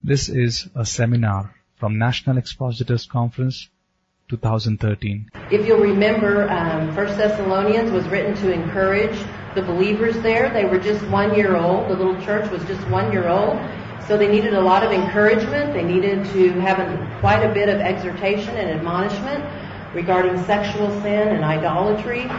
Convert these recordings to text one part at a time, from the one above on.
This is a seminar from National Expositors Conference 2013. If you'll remember, 1 Thessalonians was written to encourage the believers there. They were just 1 year old. The little church was just 1 year old. So they needed a lot of encouragement. They needed to have quite a bit of exhortation and admonishment regarding sexual sin and idolatry.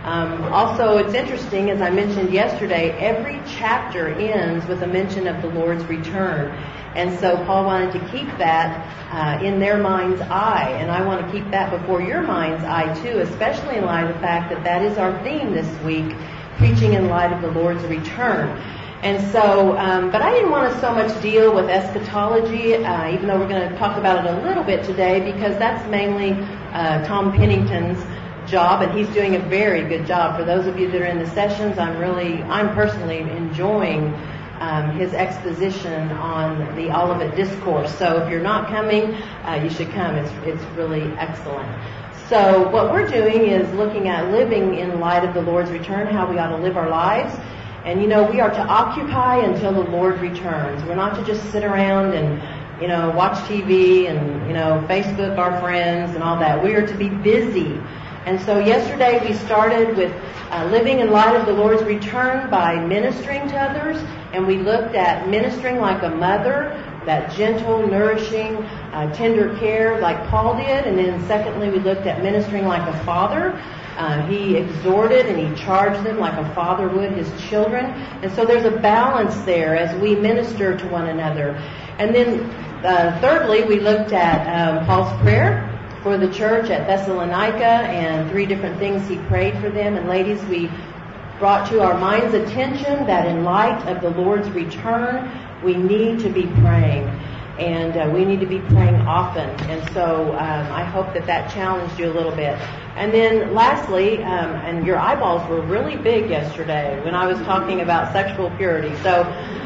Also, it's interesting, as I mentioned yesterday, every chapter ends with a mention of the Lord's return. And so Paul wanted to keep that in their mind's eye. And I want to keep that before your mind's eye, too, especially in light of the fact that that is our theme this week, preaching in light of the Lord's return. And so, but I didn't want to so much deal with eschatology, even though we're going to talk about it a little bit today, because that's mainly Tom Pennington's job, and he's doing a very good job. For those of you that are in the sessions, I'm personally enjoying his exposition on the Olivet Discourse. So if you're not coming, you should come. It's really excellent. So what we're doing is looking at living in light of the Lord's return, how we ought to live our lives. And, we are to occupy until the Lord returns. We're not to just sit around and, watch TV and, Facebook our friends and all that. We are to be busy. And so yesterday we started with living in light of the Lord's return by ministering to others. And we looked at ministering like a mother, that gentle, nourishing, tender care like Paul did. And then secondly, we looked at ministering like a father. He exhorted and he charged them like a father would his children. And so there's a balance there as we minister to one another. And then thirdly, we looked at Paul's prayer for the church at Thessalonica and 3 different things he prayed for them. And ladies, we brought to our mind's attention that in light of the Lord's return, we need to be praying. And we need to be praying often. And so I hope that challenged you a little bit. And then lastly, and your eyeballs were really big yesterday when I was talking about sexual purity. So,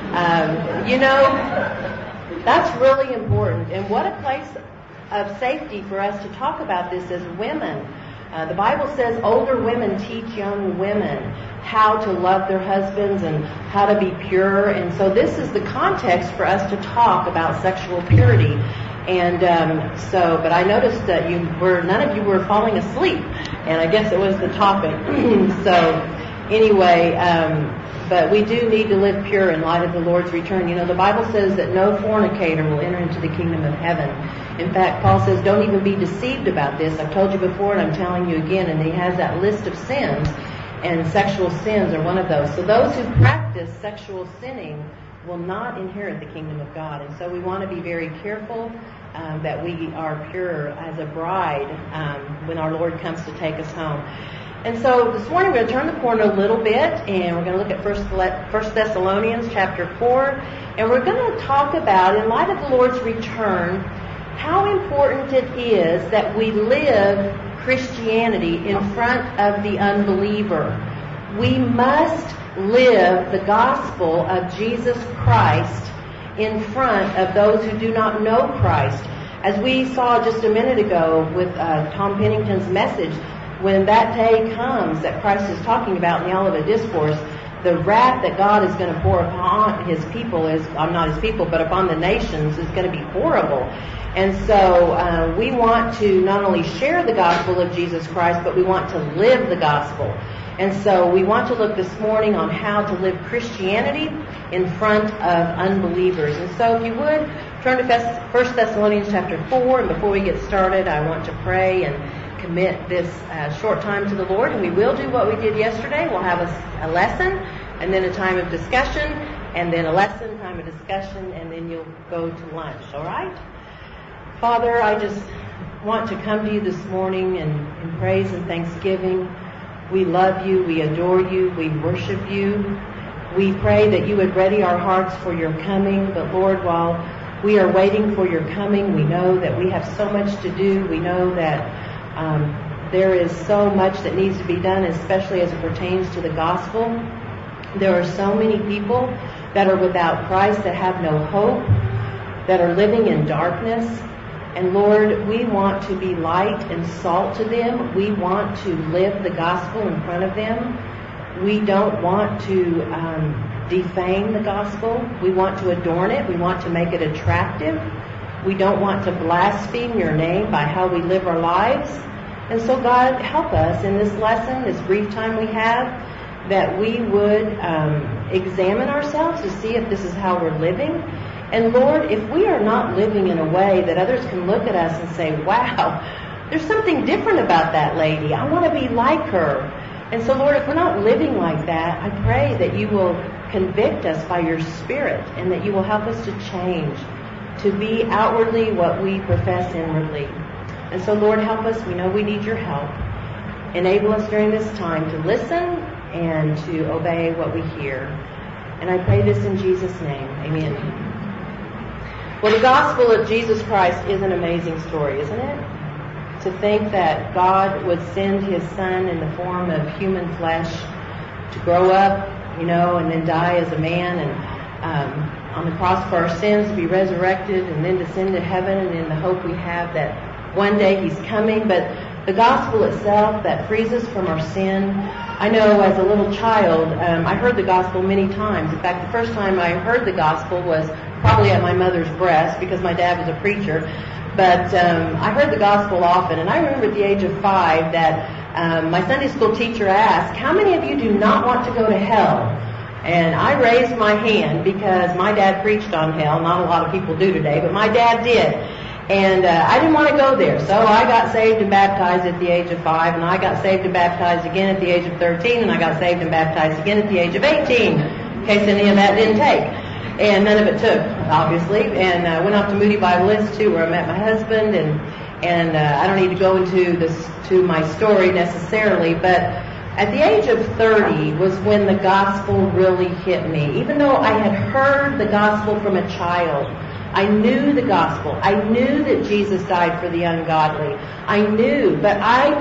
that's really important. And what a place of safety for us to talk about this as women. The Bible says older women teach young women how to love their husbands and how to be pure. And so this is the context for us to talk about sexual purity. And but I noticed that none of you were falling asleep. And I guess it was the topic. So anyway, but we do need to live pure in light of the Lord's return. The Bible says that no fornicator will enter into the kingdom of heaven. In fact, Paul says, don't even be deceived about this. I've told you before and I'm telling you again. And he has that list of sins, and sexual sins are one of those. So those who practice sexual sinning will not inherit the kingdom of God. And so we want to be very careful that we are pure as a bride when our Lord comes to take us home. And so this morning we're going to turn the corner a little bit, and we're going to look at 1 Thessalonians chapter 4, and we're going to talk about, in light of the Lord's return, how important it is that we live Christianity in front of the unbeliever. We must live the gospel of Jesus Christ in front of those who do not know Christ. As we saw just a minute ago with Tom Pennington's message, when that day comes that Christ is talking about in the Olivet Discourse, the wrath that God is going to pour upon his people not his people, but upon the nations is going to be horrible. And so we want to not only share the gospel of Jesus Christ, but we want to live the gospel. And so we want to look this morning on how to live Christianity in front of unbelievers. And so if you would, turn to 1 Thessalonians chapter 4. And before we get started, I want to pray and commit this short time to the Lord. And we will do what we did yesterday. We'll have a lesson, and then a time of discussion, and then a lesson, time of discussion, and then you'll go to lunch. All right? Father, I just want to come to you this morning in praise and thanksgiving. We love you. We adore you. We worship you. We pray that you would ready our hearts for your coming. But Lord, while we are waiting for your coming, we know that we have so much to do. We know that there is so much that needs to be done, especially as it pertains to the gospel. There are so many people that are without Christ, that have no hope, that are living in darkness. And Lord, we want to be light and salt to them. We want to live the gospel in front of them. We don't want to defame the gospel. We want to adorn it. We want to make it attractive. We don't want to blaspheme your name by how we live our lives. And so God, help us in this lesson, this brief time we have, that we would examine ourselves to see if this is how we're living. And Lord, if we are not living in a way that others can look at us and say, wow, there's something different about that lady. I want to be like her. And so, Lord, if we're not living like that, I pray that you will convict us by your Spirit and that you will help us to change, to be outwardly what we profess inwardly. And so, Lord, help us. We know we need your help. Enable us during this time to listen and to obey what we hear. And I pray this in Jesus' name. Amen. Well, the gospel of Jesus Christ is an amazing story, isn't it? To think that God would send his Son in the form of human flesh to grow up, and then die as a man and on the cross for our sins, to be resurrected and then descend to heaven, and in the hope we have that one day he's coming. But the gospel itself that frees us from our sin. I know as a little child, I heard the gospel many times. In fact, the first time I heard the gospel was probably at my mother's breast because my dad was a preacher. But I heard the gospel often, and I remember at the age of 5 that my Sunday school teacher asked, how many of you do not want to go to hell? And I raised my hand because my dad preached on hell. Not a lot of people do today, but my dad did. And I didn't want to go there. So I got saved and baptized at the age of 5, and I got saved and baptized again at the age of 13, and I got saved and baptized again at the age of 18, in case any of that didn't take. And none of it took, obviously. And I went off to Moody Bible Institute where I met my husband, and I don't need to go into my story necessarily, but at the age of 30 was when the gospel really hit me. Even though I had heard the gospel from a child, I knew the gospel. I knew that Jesus died for the ungodly. I knew, but I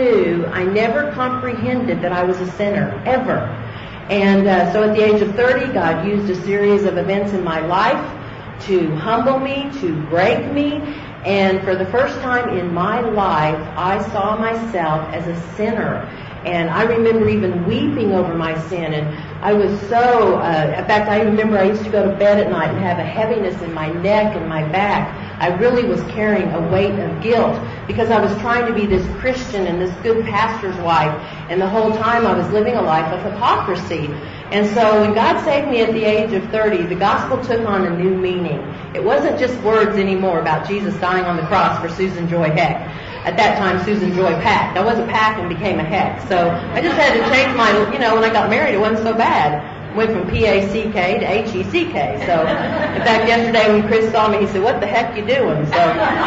never comprehended that I was a sinner, ever. And so at the age of 30, God used a series of events in my life to humble me, to break me. And for the first time in my life, I saw myself as a sinner. And I remember even weeping over my sin. And I was so, in fact, I remember I used to go to bed at night and have a heaviness in my neck and my back. I really was carrying a weight of guilt because I was trying to be this Christian and this good pastor's wife. And the whole time I was living a life of hypocrisy. And so when God saved me at the age of 30, the gospel took on a new meaning. It wasn't just words anymore about Jesus dying on the cross for Susan Joy Heck. At that time, Susan Joy Pack. I wasn't Pack and became a Heck. So I just had to change my, when I got married, it wasn't so bad. Went from P-A-C-K to H-E-C-K. So, in fact, yesterday when Chris saw me, he said, what the heck you doing? So,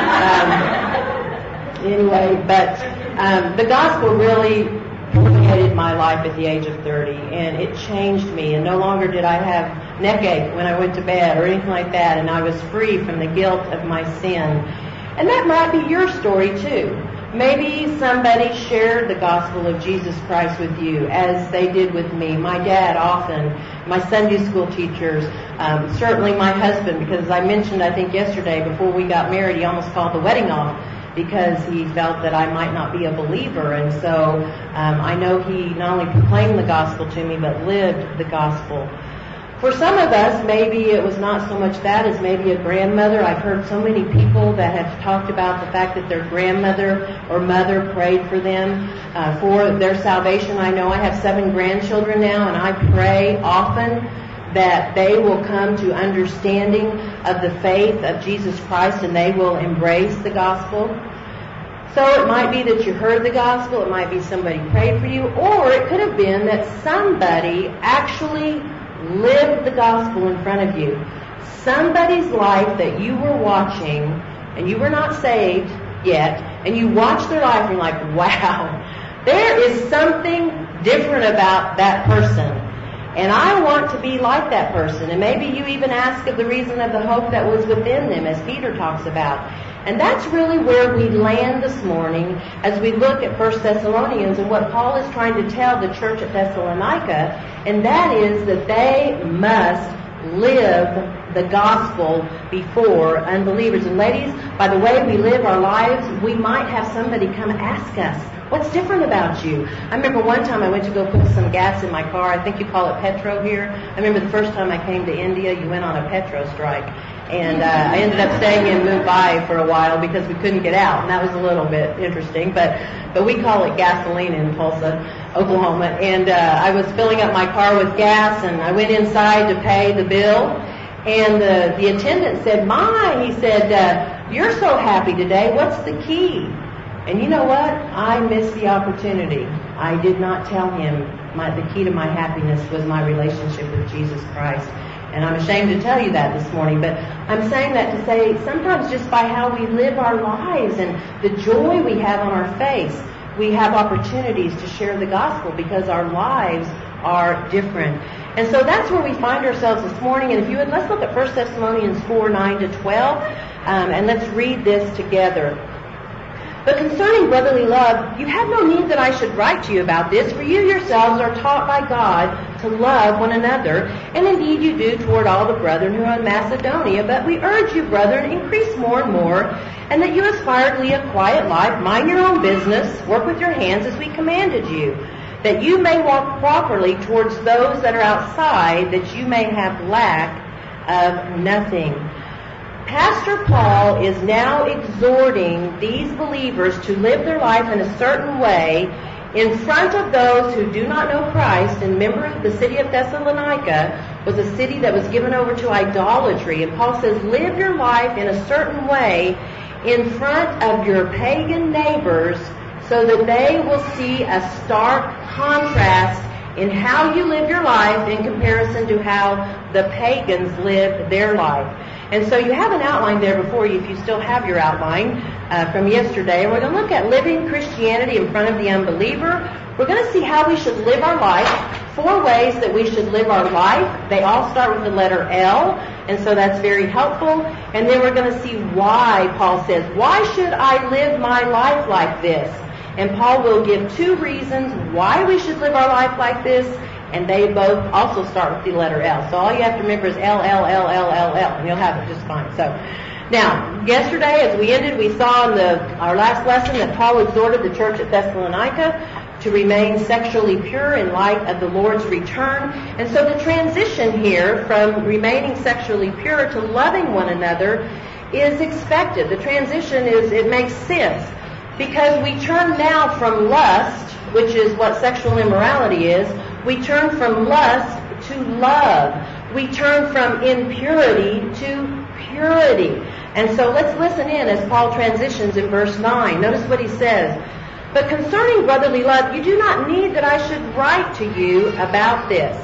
anyway, but the gospel really permeated my life at the age of 30, and it changed me. And no longer did I have neck ache when I went to bed or anything like that, and I was free from the guilt of my sin. And that might be your story too. Maybe somebody shared the gospel of Jesus Christ with you as they did with me. My dad often, my Sunday school teachers, certainly my husband, because as I mentioned, I think yesterday before we got married, he almost called the wedding off because he felt that I might not be a believer. And so I know he not only proclaimed the gospel to me, but lived the gospel. For some of us, maybe it was not so much that as maybe a grandmother. I've heard so many people that have talked about the fact that their grandmother or mother prayed for them for their salvation. I know I have 7 grandchildren now, and I pray often that they will come to understanding of the faith of Jesus Christ and they will embrace the gospel. So it might be that you heard the gospel, it might be somebody prayed for you, or it could have been that somebody actually lived the gospel in front of you. Somebody's life that you were watching, and you were not saved yet, and you watched their life and you're like, wow, there is something different about that person. And I want to be like that person. And maybe you even ask of the reason of the hope that was within them, as Peter talks about. And that's really where we land this morning as we look at 1 Thessalonians and what Paul is trying to tell the church at Thessalonica, and that is that they must live the gospel before unbelievers. And ladies, by the way we live our lives, we might have somebody come ask us, what's different about you? I remember one time I went to go put some gas in my car. I think you call it petro here. I remember the first time I came to India, you went on a petro strike. And I ended up staying in Mumbai for a while because we couldn't get out, and that was a little bit interesting. But we call it gasoline in Tulsa, Oklahoma. And I was filling up my car with gas, and I went inside to pay the bill. And the attendant said, "My," he said, "you're so happy today. What's the key?" And you know what? I missed the opportunity. I did not tell him the key to my happiness was my relationship with Jesus Christ. And I'm ashamed to tell you that this morning, but I'm saying that to say sometimes just by how we live our lives and the joy we have on our face, we have opportunities to share the gospel because our lives are different. And so that's where we find ourselves this morning. And if you would, let's look at 1 Thessalonians 4, 9 to 12, and let's read this together. "But concerning brotherly love, you have no need that I should write to you about this, for you yourselves are taught by God to love one another, and indeed you do toward all the brethren who are in Macedonia. But we urge you, brethren, increase more and more, and that you aspire to lead a quiet life, mind your own business, work with your hands as we commanded you, that you may walk properly towards those that are outside, that you may have lack of nothing." Pastor Paul is now exhorting these believers to live their life in a certain way in front of those who do not know Christ. And remember, the city of Thessalonica was a city that was given over to idolatry. And Paul says, live your life in a certain way in front of your pagan neighbors so that they will see a stark contrast in how you live your life in comparison to how the pagans lived their life. And so you have an outline there before you if you still have your outline from yesterday. And we're going to look at living Christianity in front of the unbeliever. We're going to see how we should live our life, 4 ways that we should live our life. They all start with the letter L, and so that's very helpful. And then we're going to see why Paul says, why should I live my life like this? And Paul will give 2 reasons why we should live our life like this, and they both also start with the letter L. So all you have to remember is L, L, L, L, L, L, and you'll have it just fine. So now, yesterday as we ended, we saw in our last lesson that Paul exhorted the church at Thessalonica to remain sexually pure in light of the Lord's return. And so the transition here from remaining sexually pure to loving one another is expected. The transition it makes sense because we turn now from lust, which is what sexual immorality is, we turn from lust to love. We turn from impurity to purity. And so let's listen in as Paul transitions in verse 9. Notice what he says. "But concerning brotherly love, you do not need that I should write to you about this."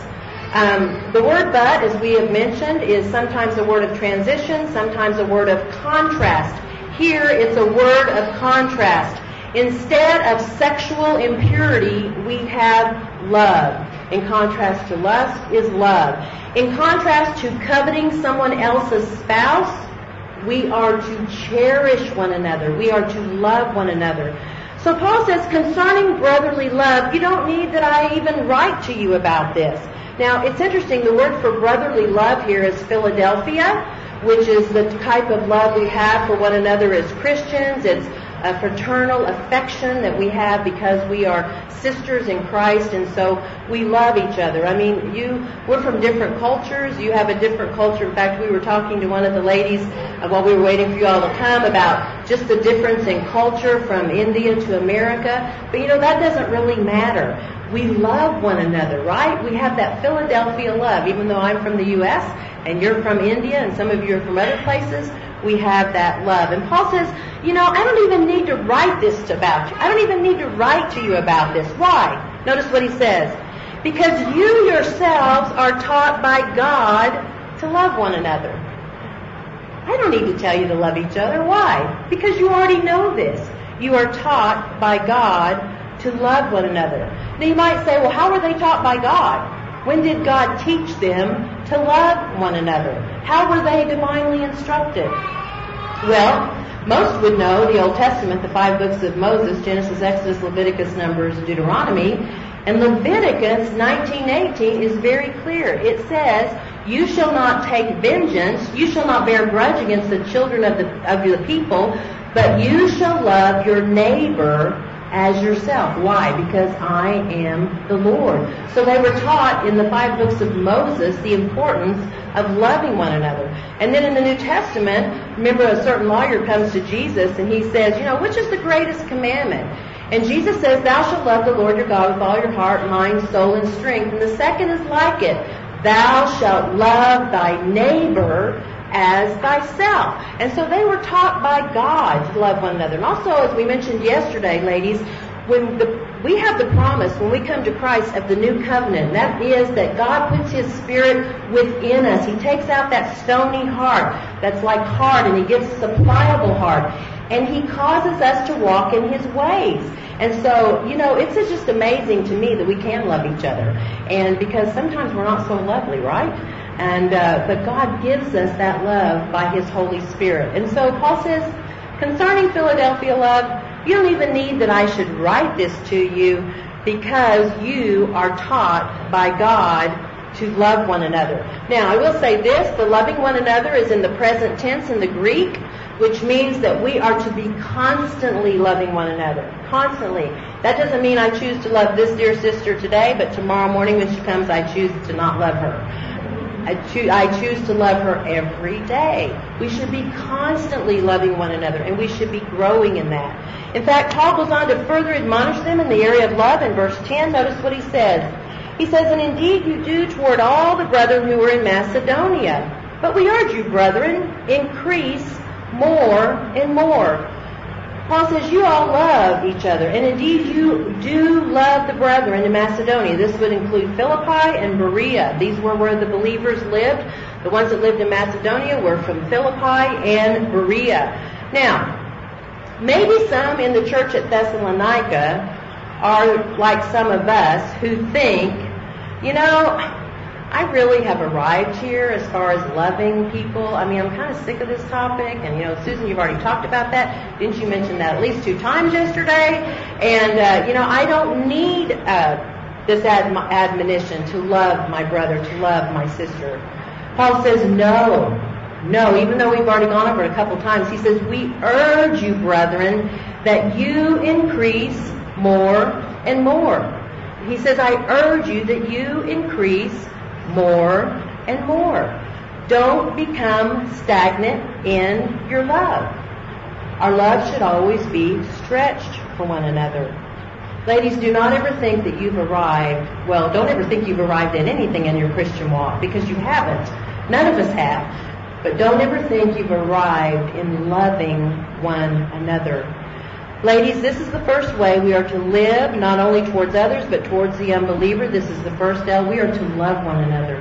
The word "but," as we have mentioned, is sometimes a word of transition, sometimes a word of contrast. Here it's a word of contrast. Instead of sexual impurity, we have love. In contrast to lust is love. In contrast to coveting someone else's spouse, we are to cherish one another. We are to love one another. So Paul says, concerning brotherly love, you don't need that I even write to you about this. Now, it's interesting. The word for brotherly love here is Philadelphia, which is the type of love we have for one another as Christians. It's a fraternal affection that we have because we are sisters in Christ, and so we love each other. I mean, we're from different cultures. You have a different culture. In fact, we were talking to one of the ladies while we were waiting for you all to come about just the difference in culture from India to America. But that doesn't really matter. We love one another, right? We have that Philadelphia love. Even though I'm from the U.S. and you're from India and some of you are from other places, we have that love. And Paul says, I don't even need to write this about you. I don't even need to write to you about this. Why? Notice what he says. Because you yourselves are taught by God to love one another. I don't need to tell you to love each other. Why? Because you already know this. You are taught by God to love one another. Now you might say, well, how were they taught by God? When did God teach them to love one another? How were they divinely instructed? Well, most would know the Old Testament, the 5 books of Moses, Genesis, Exodus, Leviticus, Numbers, Deuteronomy. And Leviticus 19:18 is very clear. It says, You shall not take vengeance. You shall not bear grudge against the children of the people, but you shall love your neighbor as yourself. Why? Because I am the Lord. So they were taught in the 5 books of Moses the importance of loving one another. And then in the New Testament, remember a certain lawyer comes to Jesus and he says, which is the greatest commandment? And Jesus says, thou shalt love the Lord your God with all your heart, mind, soul, and strength. And the second is like it. Thou shalt love thy neighbor as thyself. And so they were taught by God to love one another. And also, as we mentioned yesterday, ladies, we have the promise when we come to Christ of the new covenant. That is that God puts His Spirit within us. He takes out that stony heart that's like hard, and He gives us a pliable heart. And He causes us to walk in His ways. And so, it's just amazing to me that we can love each other. And because sometimes we're not so lovely, right? And but God gives us that love by His Holy Spirit. And so Paul says, concerning Philadelphia love, you don't even need that I should write this to you, because you are taught by God to love one another. Now, I will say this, the loving one another is in the present tense in the Greek, which means that we are to be constantly loving one another. Constantly. That doesn't mean I choose to love this dear sister today, but tomorrow morning when she comes, I choose to not love her. I choose to love her every day. We should be constantly loving one another, and we should be growing in that. In fact, Paul goes on to further admonish them in the area of love in verse 10. Notice what he says. He says, and indeed you do toward all the brethren who are in Macedonia. But we urge you, brethren, increase more and more. Paul says you all love each other, and indeed you do love the brethren in Macedonia. This would include Philippi and Berea. These were where the believers lived. The ones that lived in Macedonia were from Philippi and Berea. Now, maybe some in the church at Thessalonica are like some of us who think, I really have arrived here as far as loving people. I mean, I'm kind of sick of this topic. And, Susan, you've already talked about that. Didn't you mention that at least 2 times yesterday? And, I don't need this admonition to love my brother, to love my sister. Paul says, no, even though we've already gone over it a couple times, he says, we urge you, brethren, that you increase more and more. He says, I urge you that you increase more and more. Don't become stagnant in your love. Our love should always be stretched for one another. Ladies, do not ever think that you've arrived. Well, don't ever think you've arrived at anything in your Christian walk, because you haven't. None of us have. But don't ever think you've arrived in loving one another. Ladies, this is the first way we are to live, not only towards others, but towards the unbeliever. This is the first L. We are to love one another.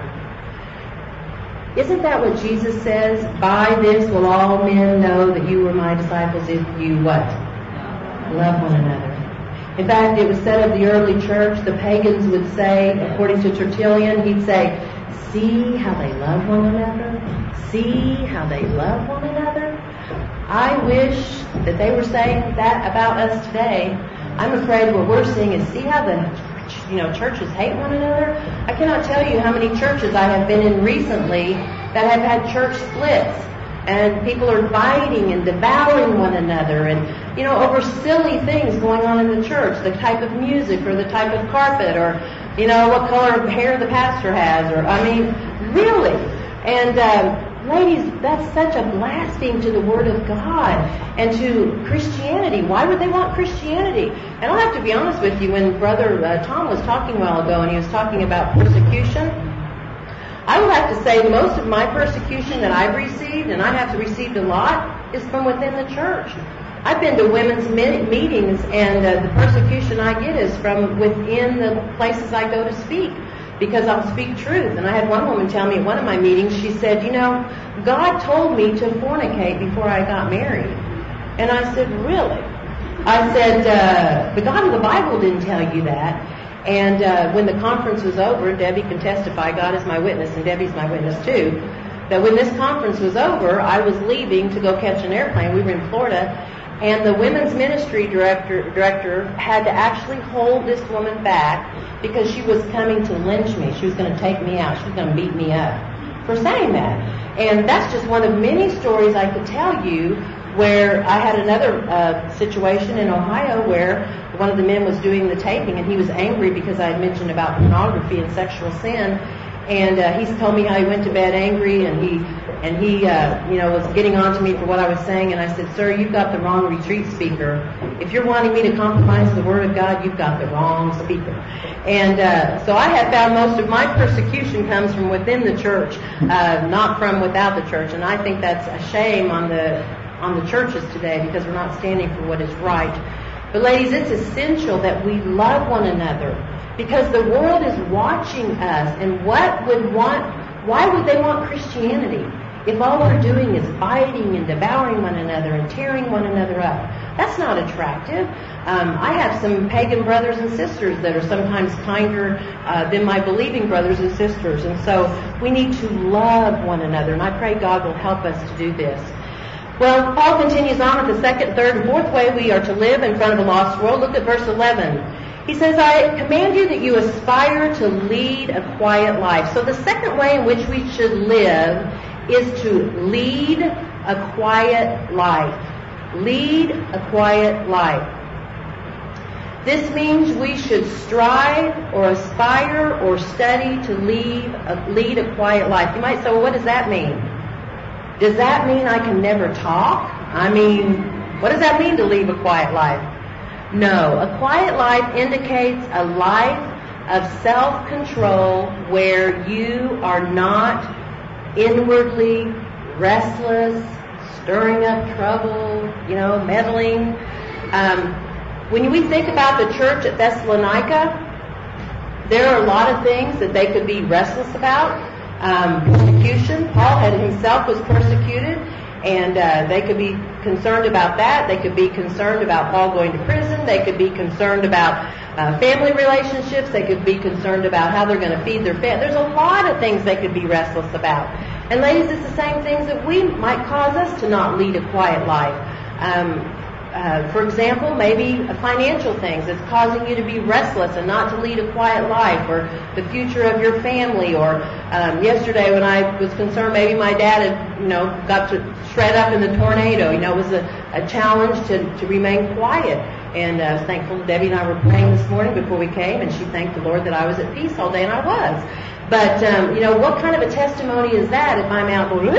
Isn't that what Jesus says? By this will all men know that you are my disciples if you what? Love one another. In fact, it was said of the early church, the pagans would say, according to Tertullian, he'd say, see how they love one another? See how they love one another? I wish that they were saying that about us today. I'm afraid what we're seeing is, see how the churches hate one another? I cannot tell you how many churches I have been in recently that have had church splits, and people are fighting and devouring one another, and over silly things going on in the church, the type of music or the type of carpet, or what color of hair the pastor has, or really. And ladies, that's such a blasphemy to the Word of God and to Christianity. Why would they want Christianity? And I'll have to be honest with you, when Brother Tom was talking a while ago and he was talking about persecution, I would have to say most of my persecution that I've received, and I have received a lot, is from within the church. I've been to women's meetings, and the persecution I get is from within the places I go to speak, because I'll speak truth. And I had one woman tell me at one of my meetings, she said, God told me to fornicate before I got married. And I said, really? I said, the God of the Bible didn't tell you that. And when the conference was over, Debbie can testify, God is my witness, and Debbie's my witness too, that when this conference was over, I was leaving to go catch an airplane. We were in Florida. And the women's ministry director had to actually hold this woman back because she was coming to lynch me. She was going to take me out. She was going to beat me up. for saying that. And that's just one of many stories I could tell you where I had another situation in Ohio where one of the men was doing the taping, and he was angry because I had mentioned about pornography and sexual sin. And he's told me how he went to bed angry, and he was getting on to me for what I was saying. And I said, "Sir, you've got the wrong retreat speaker. If you're wanting me to compromise the Word of God, you've got the wrong speaker." And so I have found most of my persecution comes from within the church, not from without the church. And I think that's a shame on the churches today, because we're not standing for what is right. But ladies, it's essential that we love one another, because the world is watching us. And why would they want Christianity if all we're doing is biting and devouring one another and tearing one another up? That's not attractive. I have some pagan brothers and sisters that are sometimes kinder than my believing brothers and sisters. And so we need to love one another, and I pray God will help us to do this. Well, Paul continues on with the second, third, and fourth way we are to live in front of a lost world. Look at verse 11. He says, "I command you that you aspire to lead a quiet life." So the second way in which we should live is to lead a quiet life. Lead a quiet life. This means we should strive or aspire or study to lead a quiet life. You might say, well, what does that mean? Does that mean I can never talk? I mean, what does that mean to lead a quiet life? No, a quiet life indicates a life of self-control where you are not inwardly restless, stirring up trouble, meddling. When we think about the church at Thessalonica, there are a lot of things that they could be restless about. Persecution. Paul himself was persecuted, and they could be concerned about that. They could be concerned about Paul going to prison. They could be concerned about family relationships. They could be concerned about how they're going to feed their family. There's a lot of things they could be restless about. And ladies, it's the same things that we might cause us to not lead a quiet life. For example, maybe financial things that's causing you to be restless and not to lead a quiet life, or the future of your family. Or yesterday when I was concerned, maybe my dad had, got to shred up in the tornado. It was a challenge to remain quiet. And I was thankful Debbie and I were praying this morning before we came, and she thanked the Lord that I was at peace all day, and I was. But, what kind of a testimony is that if I'm out going,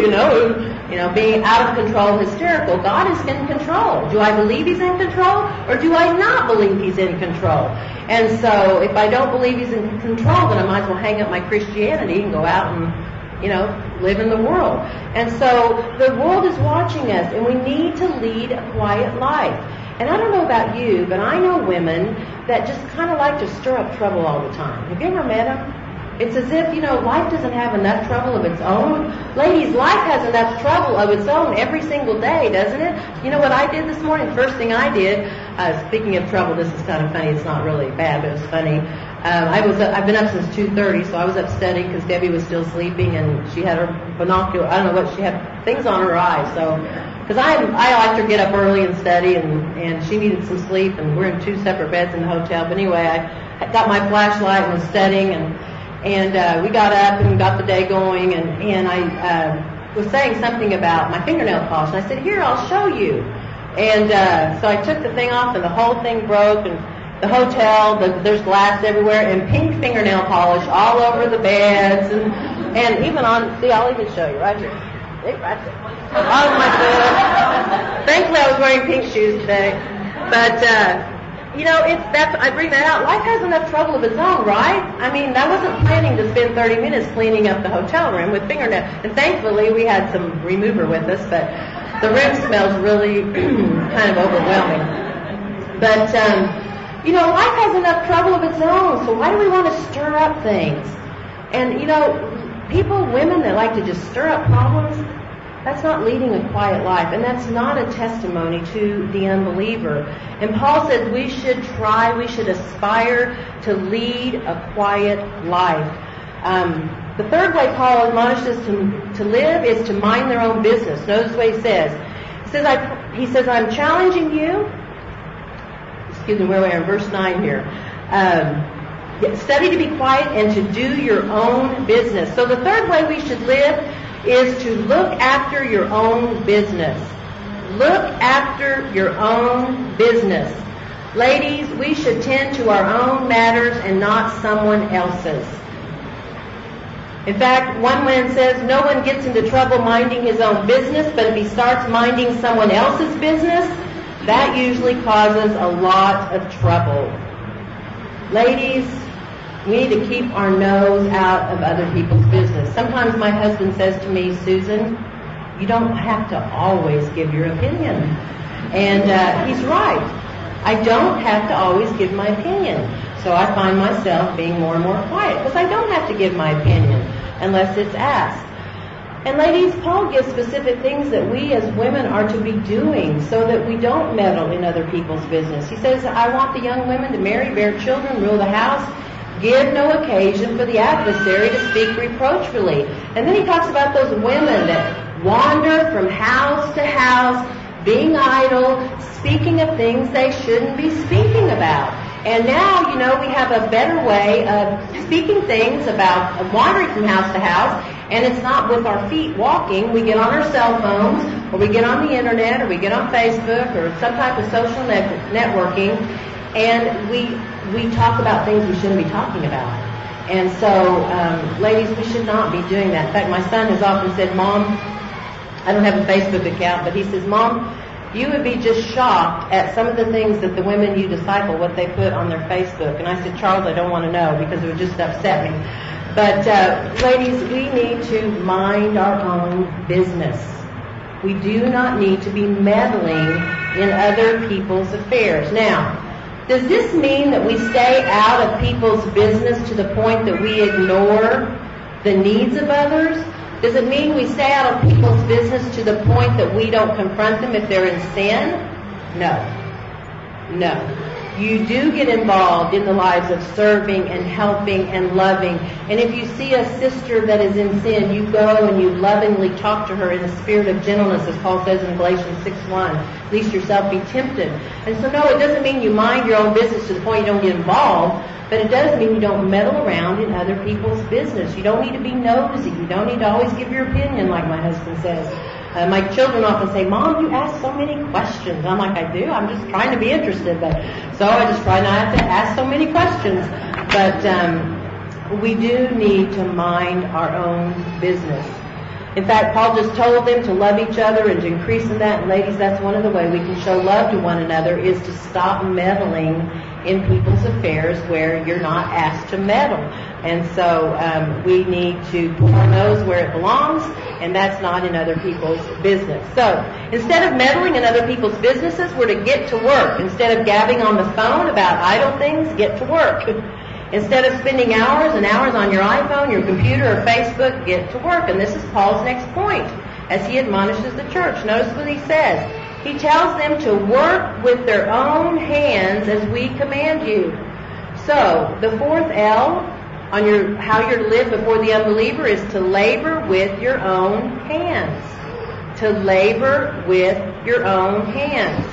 being out of control, hysterical? God is in control. Do I believe He's in control, or do I not believe He's in control? And so if I don't believe He's in control, then I might as well hang up my Christianity and go out and, live in the world. And so the world is watching us, and we need to lead a quiet life. And I don't know about you, but I know women that just kind of like to stir up trouble all the time. Have you ever met them? It's as if, life doesn't have enough trouble of its own. Ladies, life has enough trouble of its own every single day, doesn't it? You know what I did this morning? First thing I did, speaking of trouble, this is kind of funny. It's not really bad, but it's funny. I've been up since 2:30, so I was up studying because Debbie was still sleeping, and she had her binocular. I don't know what she had, things on her eyes. So, because I like to get up early and study, and she needed some sleep, and we're in two separate beds in the hotel. But anyway, I got my flashlight and was studying, and we got up and got the day going, and I was saying something about my fingernail polish, and I said, "Here, I'll show you." And so I took the thing off, and the whole thing broke, and the hotel, there's glass everywhere, and pink fingernail polish all over the beds, and even on, see, I'll even show you right here. Right there. On my foot. Thankfully, I was wearing pink shoes today. But, I bring that out. Life has enough trouble of its own, right? I mean, I wasn't planning to spend 30 minutes cleaning up the hotel room with fingernails. And thankfully, we had some remover with us, but the room smells really kind of overwhelming. But, life has enough trouble of its own, so why do we want to stir up things? And, women that like to just stir up problems, that's not leading a quiet life, and that's not a testimony to the unbeliever. And Paul says we should aspire to lead a quiet life. The third way Paul admonishes us to live is to mind their own business. Notice what he says. He says, I'm challenging you. Excuse me, where we are in verse 9 here. Study to be quiet and to do your own business. So the third way we should live is to look after your own business. Look after your own business. Ladies, we should tend to our own matters and not someone else's. In fact, one man says, no one gets into trouble minding his own business, but if he starts minding someone else's business, that usually causes a lot of trouble. Ladies, we need to keep our nose out of other people's business. Sometimes my husband says to me, Susan, you don't have to always give your opinion. And he's right. I don't have to always give my opinion. So I find myself being more and more quiet because I don't have to give my opinion unless it's asked. And ladies, Paul gives specific things that we as women are to be doing so that we don't meddle in other people's business. He says, I want the young women to marry, bear children, rule the house, give no occasion for the adversary to speak reproachfully. And then he talks about those women that wander from house to house, being idle, speaking of things they shouldn't be speaking about. And now, we have a better way of speaking things about wandering from house to house, and it's not with our feet walking. We get on our cell phones, or we get on the internet, or we get on Facebook, or some type of social networking, and we talk about things we shouldn't be talking about. And so, ladies, we should not be doing that. In fact, my son has often said, Mom, I don't have a Facebook account, but he says, Mom, you would be just shocked at some of the things that the women you disciple, what they put on their Facebook. And I said, Charles, I don't want to know because it would just upset me. But, ladies, we need to mind our own business. We do not need to be meddling in other people's affairs. Now, does this mean that we stay out of people's business to the point that we ignore the needs of others? Does it mean we stay out of people's business to the point that we don't confront them if they're in sin? No. You do get involved in the lives of serving and helping and loving. And if you see a sister that is in sin, you go and you lovingly talk to her in a spirit of gentleness, as Paul says in Galatians 6:1. Lest yourself be tempted. And so no, it doesn't mean you mind your own business to the point you don't get involved. But it does mean you don't meddle around in other people's business. You don't need to be nosy. You don't need to always give your opinion like my husband says. My children often say, Mom, you ask so many questions. I'm like, I do. I'm just trying to be interested. So I just try not to ask so many questions. But we do need to mind our own business. In fact, Paul just told them to love each other and to increase in that. And ladies, that's one of the ways we can show love to one another is to stop meddling in people's affairs where you're not asked to meddle. And so we need to put our nose where it belongs, and that's not in other people's business. So instead of meddling in other people's businesses, we're to get to work. Instead of gabbing on the phone about idle things, get to work. Instead of spending hours and hours on your iPhone, your computer, or Facebook, get to work. And this is Paul's next point as he admonishes the church. Notice what he says. He tells them to work with their own hands as we command you. So, the fourth L on how you're to live before the unbeliever is to labor with your own hands. To labor with your own hands.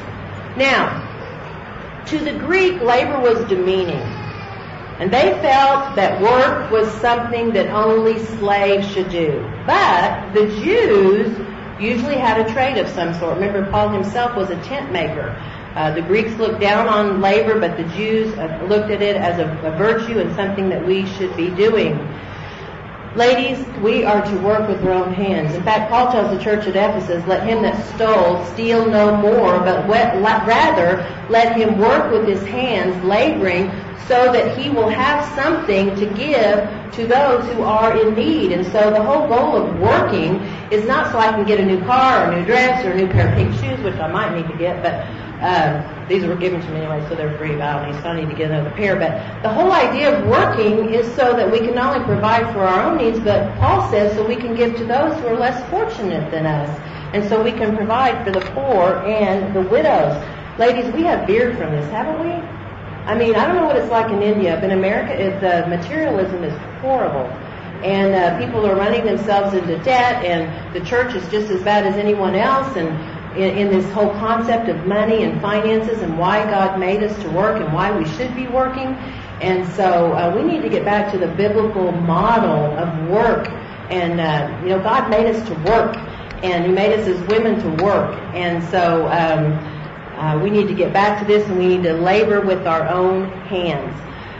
Now, to the Greek, labor was demeaning. And they felt that work was something that only slaves should do. But the Jews usually had a trade of some sort. Remember, Paul himself was a tent maker. The Greeks looked down on labor, but the Jews looked at it as a virtue and something that we should be doing. Ladies, we are to work with our own hands. In fact, Paul tells the church at Ephesus, let him that stole steal no more, but rather let him work with his hands, laboring, so that he will have something to give to those who are in need. And so the whole goal of working is not so I can get a new car or a new dress or a new pair of pink shoes, which I might need to get, but these were given to me anyway, so they're free. I don't need, so I need to get another pair. But the whole idea of working is so that we can not only provide for our own needs, but Paul says so we can give to those who are less fortunate than us. And so we can provide for the poor and the widows. Ladies, we have veered from this, haven't we? I mean, I don't know what it's like in India, but in America, the materialism is horrible. And people are running themselves into debt, and the church is just as bad as anyone else. And in this whole concept of money and finances and why God made us to work and why we should be working. And so we need to get back to the biblical model of work. And, God made us to work, and He made us as women to work. And so we need to get back to this, and we need to labor with our own hands.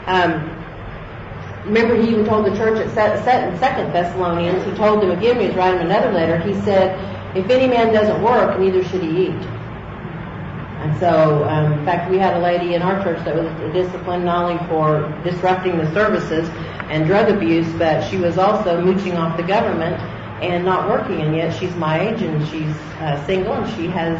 Remember, He even told the church in 2 Thessalonians, He told them again, He was writing another letter, He said, if any man doesn't work, neither should he eat. And so, in fact, we had a lady in our church that was disciplined not only for disrupting the services and drug abuse, but she was also mooching off the government and not working. And yet she's my age and she's single and she has,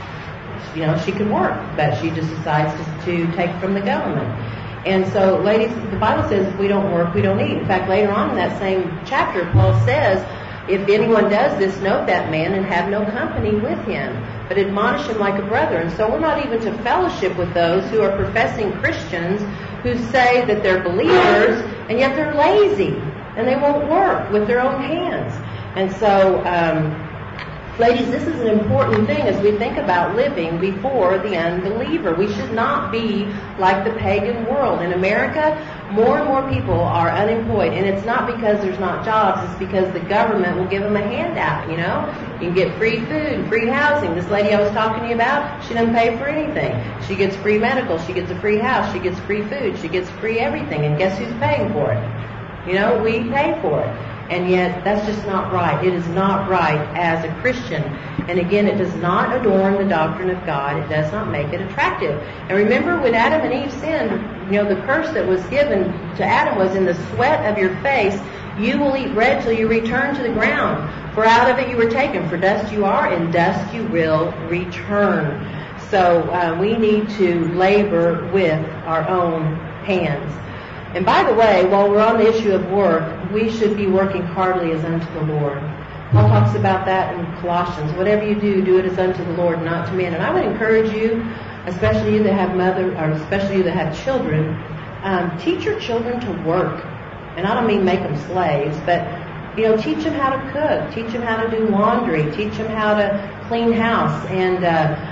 she can work, but she just decides to take from the government. And so, ladies, the Bible says if we don't work, we don't eat. In fact, later on in that same chapter, Paul says, if anyone does this, note that man and have no company with him, but admonish him like a brother. And so we're not even to fellowship with those who are professing Christians who say that they're believers, and yet they're lazy, and they won't work with their own hands. And so, ladies, this is an important thing as we think about living before the unbeliever. We should not be like the pagan world. In America, more and more people are unemployed, and it's not because there's not jobs, it's because the government will give them a handout, You can get free food, free housing. This lady I was talking to you about, she doesn't pay for anything. She gets free medical, she gets a free house, she gets free food, she gets free everything, and guess who's paying for it? We pay for it. And yet, that's just not right. It is not right as a Christian. And again, it does not adorn the doctrine of God. It does not make it attractive. And remember, when Adam and Eve sinned, the curse that was given to Adam was in the sweat of your face, you will eat bread till you return to the ground. For out of it you were taken. For dust you are, and dust you will return. So we need to labor with our own hands. And by the way, while we're on the issue of work, we should be working heartily as unto the Lord. Paul talks about that in Colossians. Whatever you do, do it as unto the Lord, not to men. And I would encourage you, especially you that have especially you that have children, teach your children to work. And I don't mean make them slaves, but teach them how to cook, teach them how to do laundry, teach them how to clean house, and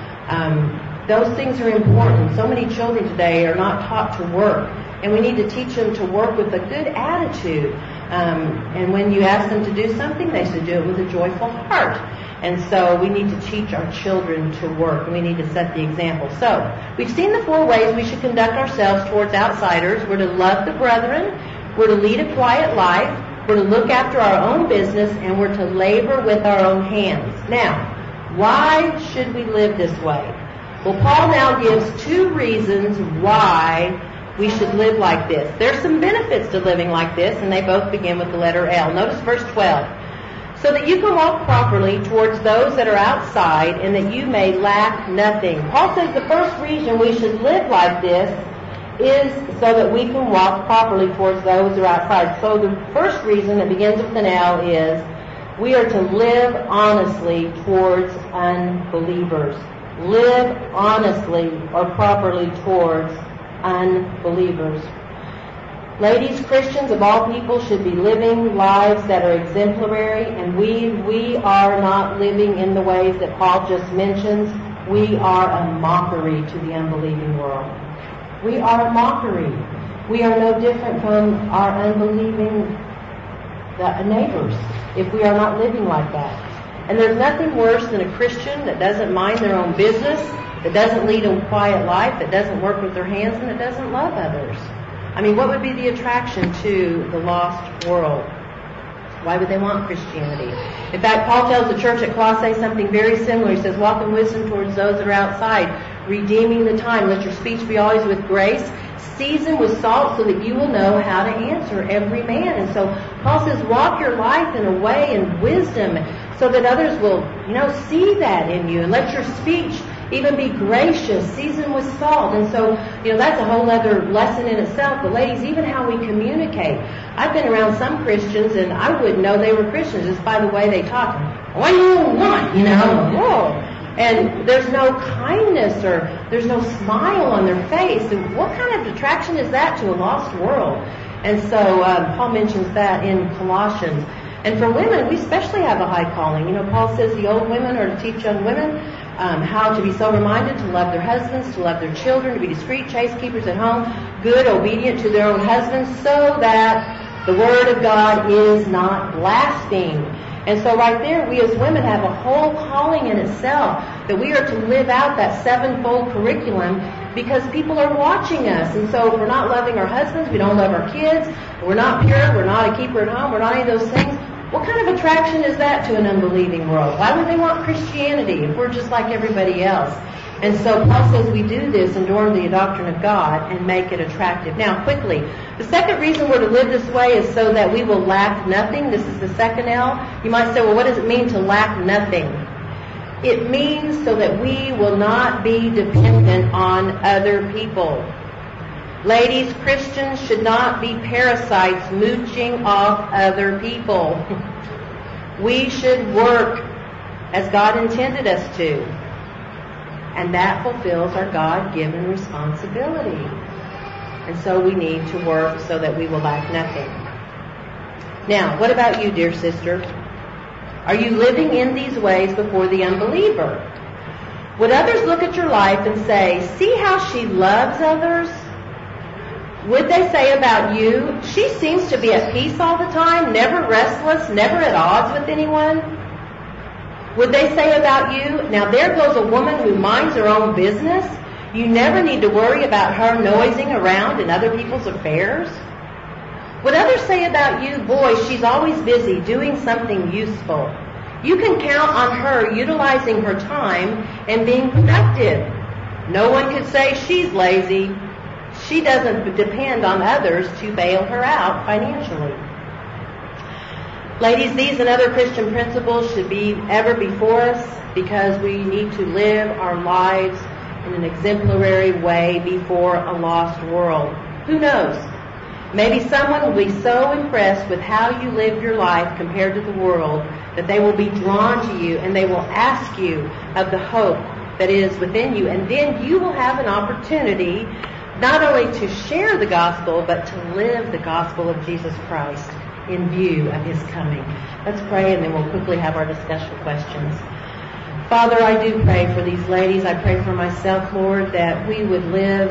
those things are important. So many children today are not taught to work. And we need to teach them to work with a good attitude. And when you ask them to do something, they should do it with a joyful heart. And so we need to teach our children to work. And we need to set the example. So we've seen the 4 ways we should conduct ourselves towards outsiders. We're to love the brethren. We're to lead a quiet life. We're to look after our own business. And we're to labor with our own hands. Now, why should we live this way? Well, Paul now gives 2 reasons why we should live like this. There's some benefits to living like this, and they both begin with the letter L. Notice verse 12. So that you can walk properly towards those that are outside, and that you may lack nothing. Paul says the first reason we should live like this is so that we can walk properly towards those who are outside. So the first reason that begins with an L is we are to live honestly towards unbelievers. Live honestly or properly towards unbelievers. Ladies, Christians of all people should be living lives that are exemplary, and we are not living in the ways that Paul just mentions. We are a mockery to the unbelieving world. We are a mockery. We are no different from our unbelieving neighbors if we are not living like that. And there's nothing worse than a Christian that doesn't mind their own business, that doesn't lead a quiet life, that doesn't work with their hands, and that doesn't love others. I mean, what would be the attraction to the lost world? Why would they want Christianity? In fact, Paul tells the church at Colossae something very similar. He says, walk in wisdom towards those that are outside, redeeming the time. Let your speech be always with grace, seasoned with salt, so that you will know how to answer every man. And so Paul says, walk your life in a way in wisdom, so that others will, see that in you, and let your speech even be gracious, seasoned with salt. And so, that's a whole other lesson in itself. But ladies, even how we communicate. I've been around some Christians, and I wouldn't know they were Christians just by the way they talk. What do you want? Whoa. And there's no kindness or there's no smile on their face. And what kind of attraction is that to a lost world? And so Paul mentions that in Colossians. And for women, we especially have a high calling. Paul says the old women are to teach young women how to be sober-minded, to love their husbands, to love their children, to be discreet, chaste keepers at home, good, obedient to their own husbands, so that the word of God is not blasphemed. And so right there, we as women have a whole calling in itself, that we are to live out that sevenfold curriculum, because people are watching us. And so if we're not loving our husbands, we don't love our kids, we're not pure, we're not a keeper at home, we're not any of those things, what kind of attraction is that to an unbelieving world? Why would they want Christianity if we're just like everybody else? And so Paul says we do this, adorn the doctrine of God, and make it attractive. Now, quickly, the second reason we're to live this way is so that we will lack nothing. This is the second L. You might say, well, what does it mean to lack nothing? It means so that we will not be dependent on other people. Ladies, Christians should not be parasites mooching off other people. We should work as God intended us to. And that fulfills our God-given responsibility. And so we need to work so that we will lack nothing. Now, what about you, dear sister? Are you living in these ways before the unbeliever? Would others look at your life and say, see how she loves others? Would they say about you, she seems to be at peace all the time, never restless, never at odds with anyone? Would they say about you, now there goes a woman who minds her own business. You never need to worry about her noising around in other people's affairs. Would others say about you, boy, she's always busy doing something useful. You can count on her utilizing her time and being productive. No one could say she's lazy. She doesn't depend on others to bail her out financially. Ladies, these and other Christian principles should be ever before us, because we need to live our lives in an exemplary way before a lost world. Who knows? Maybe someone will be so impressed with how you live your life compared to the world that they will be drawn to you and they will ask you of the hope that is within you. And then you will have an opportunity not only to share the gospel, but to live the gospel of Jesus Christ in view of His coming. Let's pray, and then we'll quickly have our discussion questions. Father, I do pray for these ladies. I pray for myself, Lord, that we would live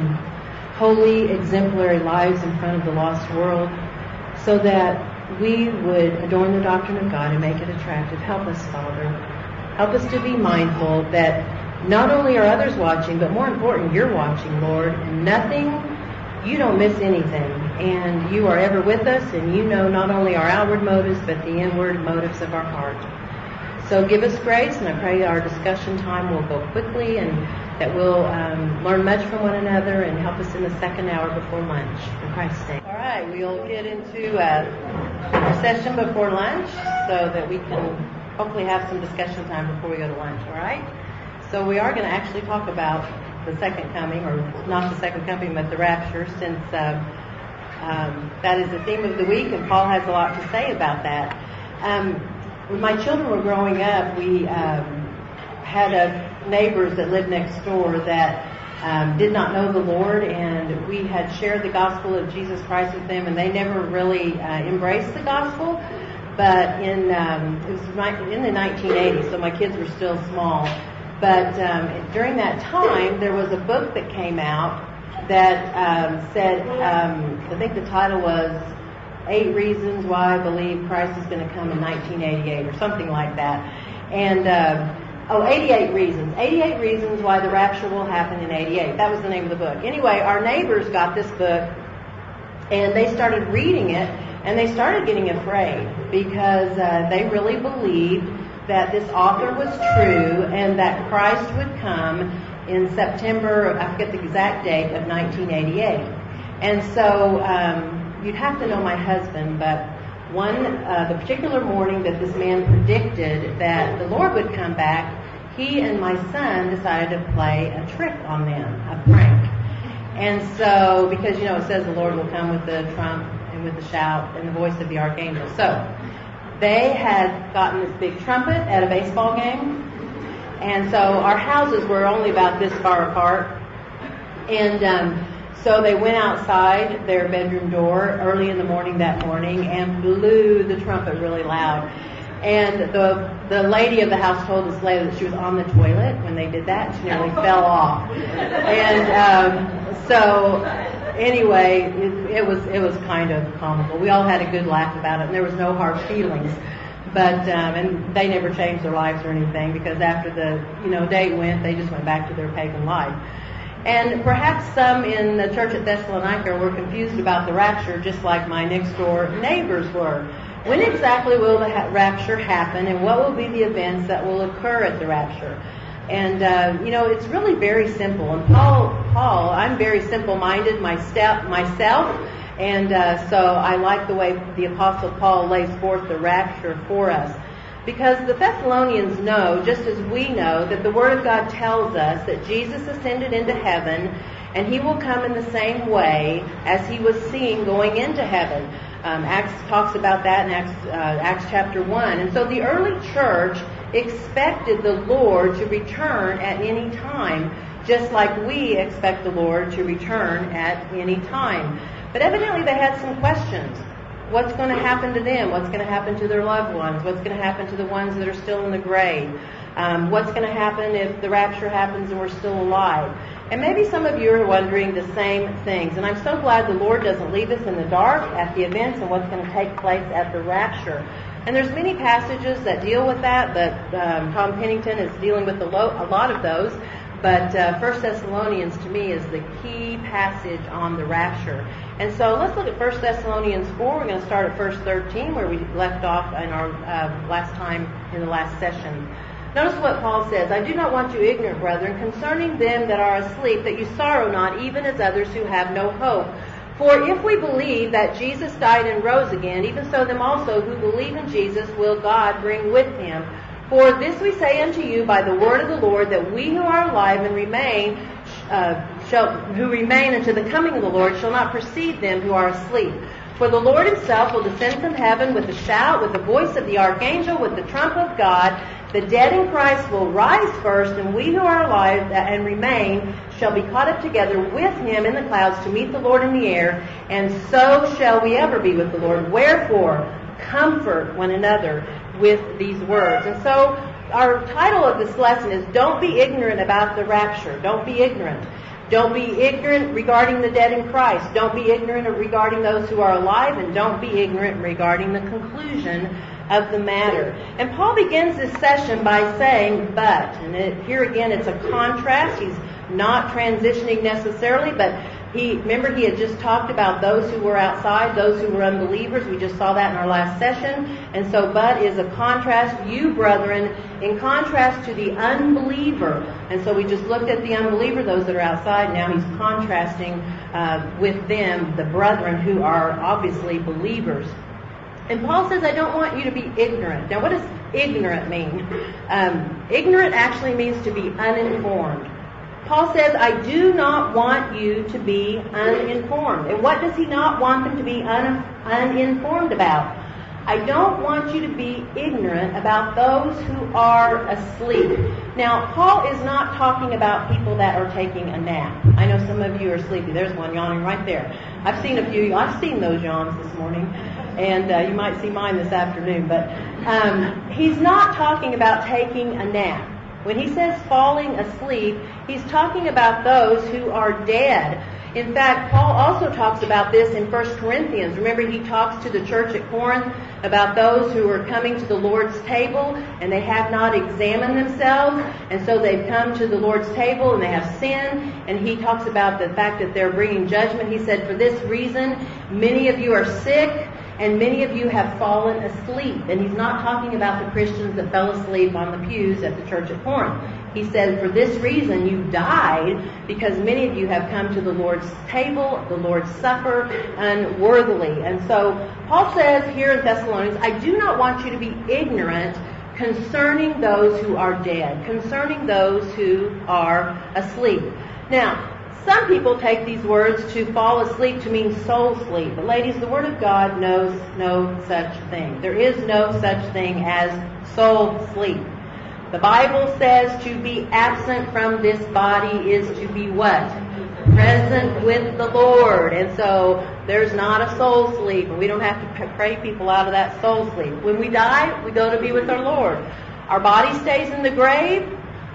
holy, exemplary lives in front of the lost world, so that we would adorn the doctrine of God and make it attractive. Help us, Father. Help us to be mindful that not only are others watching, but more important, you're watching, Lord, and you don't miss anything, and you are ever with us, and you know not only our outward motives, but the inward motives of our heart. So give us grace, and I pray our discussion time will go quickly, and that we'll learn much from one another and help us in the second hour before lunch. In Christ's name. All right, we'll get into our session before lunch so that we can hopefully have some discussion time before we go to lunch, all right? So we are going to actually talk about the second coming, or not the second coming, but the rapture, since that is the theme of the week, and Paul has a lot to say about that. When my children were growing up, we had neighbors that lived next door that did not know the Lord, and we had shared the gospel of Jesus Christ with them, and they never really embraced the gospel. But it was in the 1980s, so my kids were still small. But during that time, there was a book that came out that said, I think the title was 8 Reasons Why I Believe Christ is going to Come in 1988, or something like that. And 88 Reasons. 88 Reasons Why the Rapture Will Happen in 88. That was the name of the book. Anyway, our neighbors got this book, and they started reading it, and they started getting afraid, because they really believed that this author was true and that Christ would come in September, I forget the exact date, of 1988. And so you'd have to know my husband, but the particular morning that this man predicted that the Lord would come back, he and my son decided to play a trick on them, a prank. And so, because, it says the Lord will come with the trump and with the shout and the voice of the archangel. So they had gotten this big trumpet at a baseball game, and so our houses were only about this far apart, and so they went outside their bedroom door early in the morning that morning and blew the trumpet really loud. And the lady of the house told us later that she was on the toilet when they did that. She nearly fell off. And so anyway, it was kind of comical. We all had a good laugh about it, and there was no hard feelings. But and they never changed their lives or anything, because after the day went, they just went back to their pagan life. And perhaps some in the church at Thessalonica were confused about the rapture, just like my next door neighbors were. When exactly will the rapture happen, and what will be the events that will occur at the rapture? And it's really very simple. And Paul, I'm very simple-minded myself, and so I like the way the Apostle Paul lays forth the rapture for us. Because the Thessalonians know, just as we know, that the Word of God tells us that Jesus ascended into heaven, and He will come in the same way as He was seen going into heaven. Acts talks about that in Acts chapter 1. And so the early church expected the Lord to return at any time, just like we expect the Lord to return at any time. But evidently they had some questions. What's going to happen to them? What's going to happen to their loved ones? What's going to happen to the ones that are still in the grave? What's going to happen if the rapture happens and we're still alive? And maybe some of you are wondering the same things. And I'm so glad the Lord doesn't leave us in the dark at the events and what's going to take place at the rapture. And there's many passages that deal with that, but Tom Pennington is dealing with a lot of those. But 1 Thessalonians, to me, is the key passage on the rapture. And so let's look at 1 Thessalonians 4. We're going to start at verse 13, where we left off in our last time in the last session. Notice what Paul says. I do not want you ignorant, brethren, concerning them that are asleep, that you sorrow not, even as others who have no hope. For if we believe that Jesus died and rose again, even so them also who believe in Jesus will God bring with Him. For this we say unto you by the word of the Lord, that we who are alive and remain, who remain unto the coming of the Lord, shall not precede them who are asleep. For the Lord Himself will descend from heaven with a shout, with the voice of the archangel, with the trump of God. The dead in Christ will rise first, and we who are alive and remain shall be caught up together with Him in the clouds to meet the Lord in the air, and so shall we ever be with the Lord. Wherefore, comfort one another with these words. And so our title of this lesson is Don't Be Ignorant About the Rapture. Don't be ignorant. Don't be ignorant regarding the dead in Christ. Don't be ignorant regarding those who are alive, and don't be ignorant regarding the conclusion of the matter. And Paul begins this session by saying, but. And here again it's a contrast. He's not transitioning necessarily, but remember he had just talked about those who were outside, those who were unbelievers. We just saw that in our last session. And so but is a contrast. You, brethren, in contrast to the unbeliever. And so we just looked at the unbeliever, those that are outside. Now he's contrasting with them, the brethren who are obviously believers. And Paul says, I don't want you to be ignorant. Now what does ignorant mean? Ignorant actually means to be uninformed. Paul says, I do not want you to be uninformed. And what does he not want them to be uninformed about? I don't want you to be ignorant about those who are asleep. Now, Paul is not talking about people that are taking a nap. I know some of you are sleepy. There's one yawning right there. I've seen a few. I've seen those yawns this morning. And you might see mine this afternoon. But he's not talking about taking a nap. When he says falling asleep, he's talking about those who are dead. In fact, Paul also talks about this in 1 Corinthians. Remember, he talks to the church at Corinth about those who are coming to the Lord's table and they have not examined themselves, and so they've come to the Lord's table and they have sinned, and he talks about the fact that they're bringing judgment. He said, for this reason, many of you are sick and many of you have fallen asleep. And he's not talking about the Christians that fell asleep on the pews at the church at Corinth. He said, for this reason you died, because many of you have come to the Lord's table, the Lord's supper, unworthily. And so Paul says here in Thessalonians, I do not want you to be ignorant concerning those who are dead, concerning those who are asleep. Now, some people take these words to fall asleep to mean soul sleep. But ladies, the Word of God knows no such thing. There is no such thing as soul sleep. The Bible says to be absent from this body is to be what? Present with the Lord. And so there's not a soul sleep. And we don't have to pray people out of that soul sleep. When we die, we go to be with our Lord. Our body stays in the grave.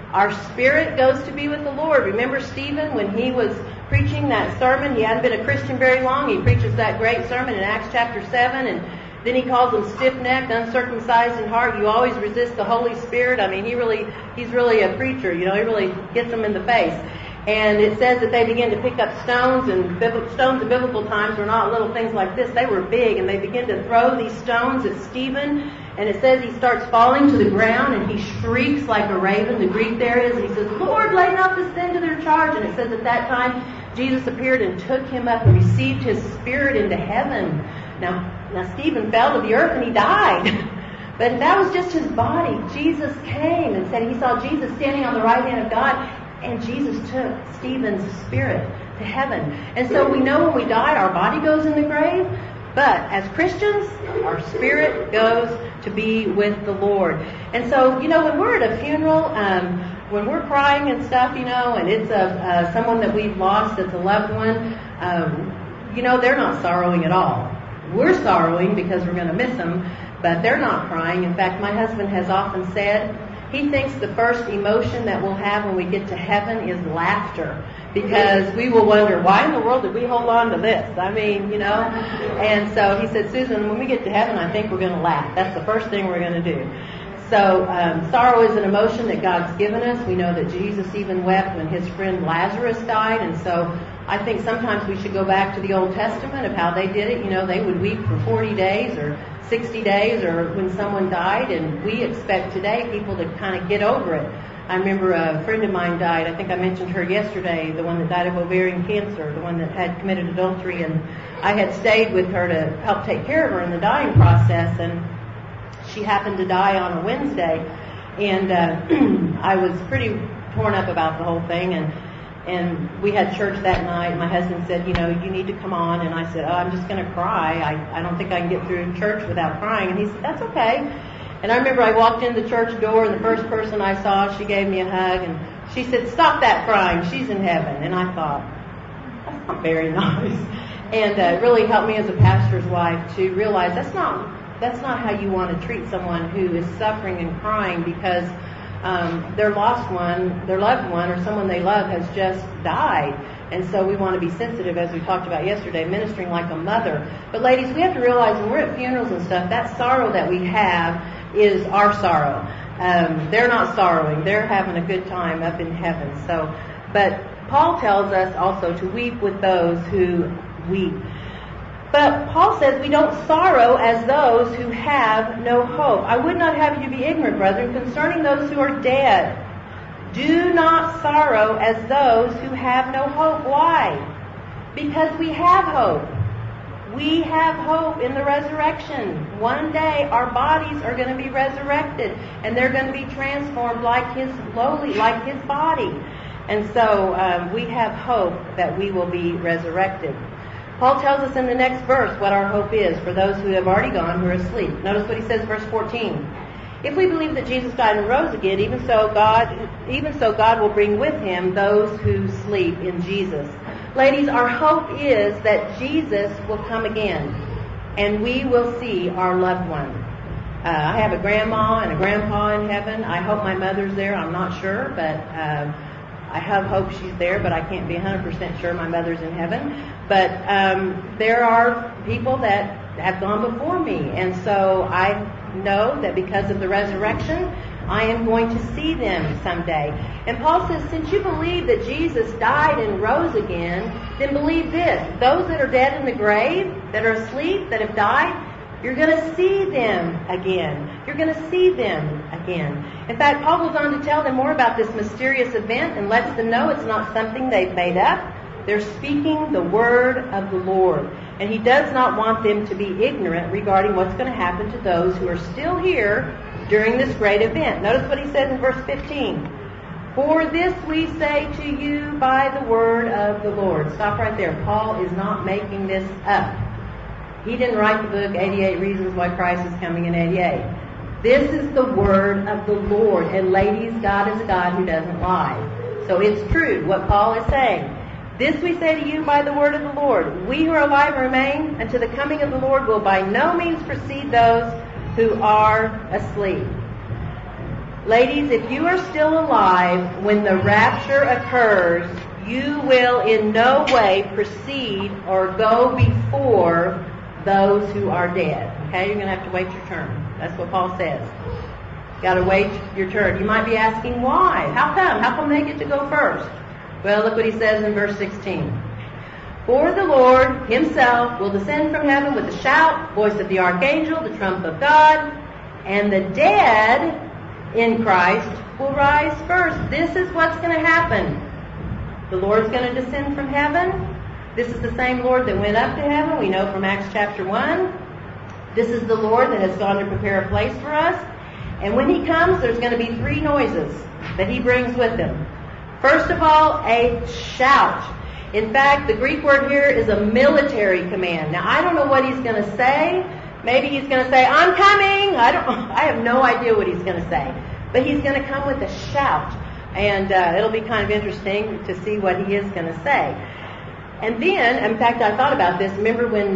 Our spirit goes to be with the Lord. Remember Stephen when he was preaching that sermon? He hadn't been a Christian very long. He preaches that great sermon in Acts chapter 7, and then he calls them stiff-necked, uncircumcised in heart. You always resist the Holy Spirit. I mean, he's really a preacher. You know, he really hits them in the face. And it says that they began to pick up stones, and stones in biblical times were not little things like this. They were big, and they began to throw these stones at Stephen. And it says he starts falling to the ground, and he shrieks like a raven. The Greek there is, and he says, "Lord, lay not this sin to their charge." And it says at that time, Jesus appeared and took him up and received his spirit into heaven. Now Stephen fell to the earth and he died. But that was just his body. Jesus came and said he saw Jesus standing on the right hand of God, and Jesus took Stephen's spirit to heaven. And so we know when we die, our body goes in the grave. But as Christians, our spirit goes to be with the Lord. And so, you know, when we're at a funeral, when we're crying and stuff, you know, and it's someone that we've lost that's a loved one, you know, they're not sorrowing at all. We're sorrowing because we're going to miss them, but they're not crying. In fact, my husband has often said he thinks the first emotion that we'll have when we get to heaven is laughter, because we will wonder, why in the world did we hold on to this? I mean, you know. And so he said, Susan, when we get to heaven, I think we're going to laugh. That's the first thing we're going to do. So sorrow is an emotion that God's given us. We know that Jesus even wept when his friend Lazarus died. And so I think sometimes we should go back to the Old Testament of how they did it. You know, they would weep for 40 days or 60 days or when someone died. And we expect today people to kind of get over it. I remember a friend of mine died. I think I mentioned her yesterday, the one that died of ovarian cancer, the one that had committed adultery. And I had stayed with her to help take care of her in the dying process. And she happened to die on a Wednesday, and I was pretty torn up about the whole thing, and we had church that night. My husband said, you know, you need to come on, and I said, oh, I'm just going to cry. I don't think I can get through church without crying. And he said, that's okay. And I remember I walked in the church door, and the first person I saw, she gave me a hug, and she said, stop that crying, she's in heaven. And I thought, that's not very nice. And it really helped me as a pastor's wife to realize that's not how you want to treat someone who is suffering and crying because their loved one, or someone they love has just died. And so we want to be sensitive, as we talked about yesterday, ministering like a mother. But ladies, we have to realize when we're at funerals and stuff, that sorrow that we have is our sorrow. They're not sorrowing. They're having a good time up in heaven. But Paul tells us also to weep with those who weep. But Paul says we don't sorrow as those who have no hope. I would not have you be ignorant, brethren, concerning those who are dead. Do not sorrow as those who have no hope. Why? Because we have hope. We have hope in the resurrection. One day our bodies are going to be resurrected, and they're going to be transformed like his body. And so we have hope that we will be resurrected. Paul tells us in the next verse what our hope is for those who have already gone, who are asleep. Notice what he says, verse 14. If we believe that Jesus died and rose again, even so God will bring with him those who sleep in Jesus. Ladies, our hope is that Jesus will come again, and we will see our loved one. I have a grandma and a grandpa in heaven. I hope my mother's there. I'm not sure, but I have hope she's there, but I can't be 100% sure my mother's in heaven. But there are people that have gone before me, and so I know that because of the resurrection, I am going to see them someday. And Paul says, since you believe that Jesus died and rose again, then believe this. Those that are dead in the grave, that are asleep, that have died, you're going to see them again. You're going to see them again. In fact, Paul goes on to tell them more about this mysterious event and lets them know it's not something they've made up. They're speaking the word of the Lord. And he does not want them to be ignorant regarding what's going to happen to those who are still here during this great event. Notice what he says in verse 15. For this we say to you by the word of the Lord. Stop right there. Paul is not making this up. He didn't write the book 88 Reasons Why Christ is Coming in 88. This is the word of the Lord. And ladies, God is a God who doesn't lie. So it's true what Paul is saying. This we say to you by the word of the Lord. We who are alive and remain until the coming of the Lord will by no means precede those who are asleep. Ladies, if you are still alive when the rapture occurs, you will in no way precede or go before those who are dead. Okay, you're going to have to wait your turn. That's what Paul says. Got to wait your turn. You might be asking why. How come? How come they get to go first? Well, look what he says in verse 16. For the Lord himself will descend from heaven with a shout, voice of the archangel, the trump of God, and the dead in Christ will rise first. This is what's going to happen. The Lord's going to descend from heaven. This is the same Lord that went up to heaven. We know from Acts chapter 1. This is the Lord that has gone to prepare a place for us. And when he comes, there's going to be three noises that he brings with him. First of all, a shout. In fact, the Greek word here is a military command. Now, I don't know what he's going to say. Maybe he's going to say, I'm coming. I have no idea what he's going to say. But he's going to come with a shout. And it'll be kind of interesting to see what he is going to say. And then, in fact, I thought about this. Remember when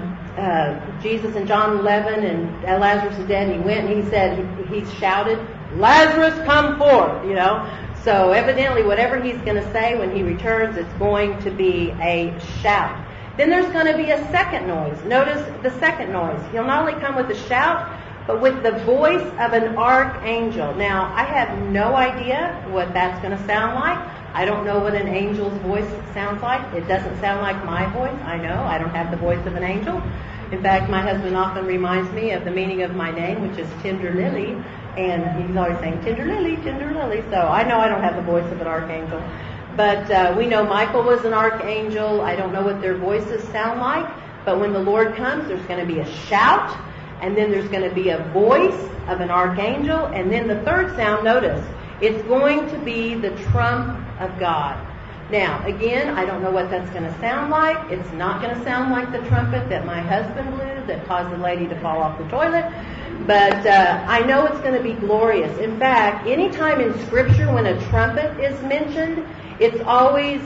Jesus in John 11 and Lazarus is dead and he went and he said, he shouted, Lazarus, come forth, you know. So evidently whatever he's going to say when he returns, it's going to be a shout. Then there's going to be a second noise. Notice the second noise. He'll not only come with a shout, but with the voice of an archangel. Now, I have no idea what that's going to sound like. I don't know what an angel's voice sounds like. It doesn't sound like my voice. I know. I don't have the voice of an angel. In fact, my husband often reminds me of the meaning of my name, which is Tender Lily. And he's always saying, Tender Lily, Tender Lily. So I know I don't have the voice of an archangel. But we know Michael was an archangel. I don't know what their voices sound like. But when the Lord comes, there's going to be a shout. And then there's going to be a voice of an archangel. And then the third sound, notice, it's going to be the trump of God. Now, again, I don't know what that's going to sound like. It's not going to sound like the trumpet that my husband blew that caused the lady to fall off the toilet. But I know it's going to be glorious. In fact, anytime in Scripture when a trumpet is mentioned, it's always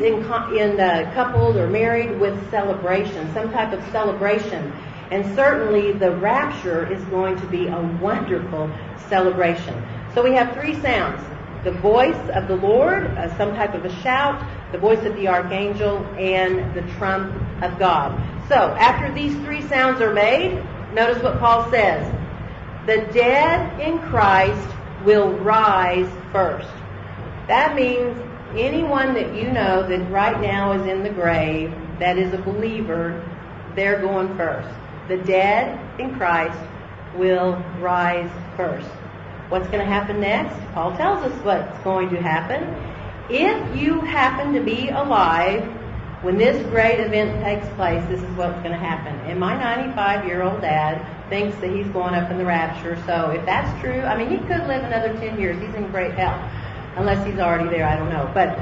coupled or married with celebration, some type of celebration. And certainly the rapture is going to be a wonderful celebration. So we have three sounds. The voice of the Lord, some type of a shout, the voice of the archangel, and the trump of God. So, after these three sounds are made, notice what Paul says. The dead in Christ will rise first. That means anyone that you know that right now is in the grave, that is a believer, they're going first. The dead in Christ will rise first. What's going to happen next? Paul tells us what's going to happen. If you happen to be alive when this great event takes place, this is what's going to happen. And my 95-year-old dad thinks that he's going up in the rapture. So if that's true, I mean, he could live another 10 years. He's in great health. Unless he's already there, I don't know. But,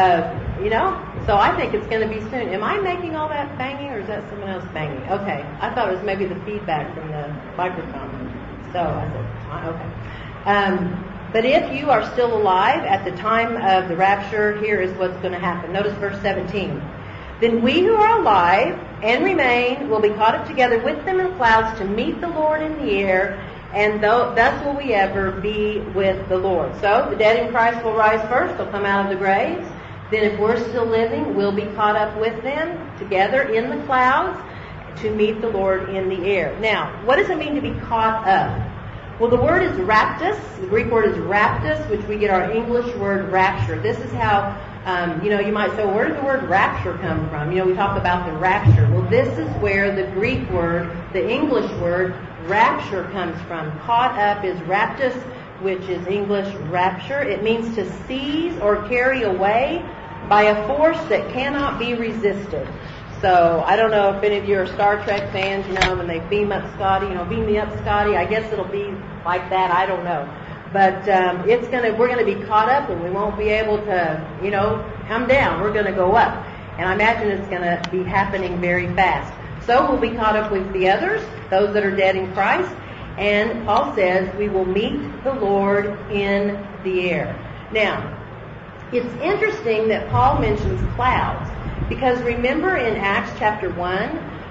so I think it's going to be soon. Am I making all that banging, or is that someone else banging? Okay. I thought it was maybe the feedback from the microphone. So I said, okay. But if you are still alive at the time of the rapture, here is what's going to happen. Notice verse 17. Then we who are alive and remain will be caught up together with them in clouds to meet the Lord in the air, and thus will we ever be with the Lord. So the dead in Christ will rise first. They'll come out of the graves. Then if we're still living, we'll be caught up with them together in the clouds to meet the Lord in the air. Now, what does it mean to be caught up? Well, the word is raptus. The Greek word is raptus, which we get our English word rapture. This is how, you might say, well, where did the word rapture come from? We talk about the rapture. Well, this is where the Greek word, the English word, rapture comes from. Caught up is raptus, which is English rapture. It means to seize or carry away by a force that cannot be resisted. So I don't know if any of you are Star Trek fans, when they beam up Scotty, beam me up Scotty. I guess it'll be like that. I don't know. But we're going to be caught up and we won't be able to, come down. We're going to go up. And I imagine it's going to be happening very fast. So we'll be caught up with the others, those that are dead in Christ. And Paul says we will meet the Lord in the air. Now, it's interesting that Paul mentions clouds. Because remember in Acts chapter 1,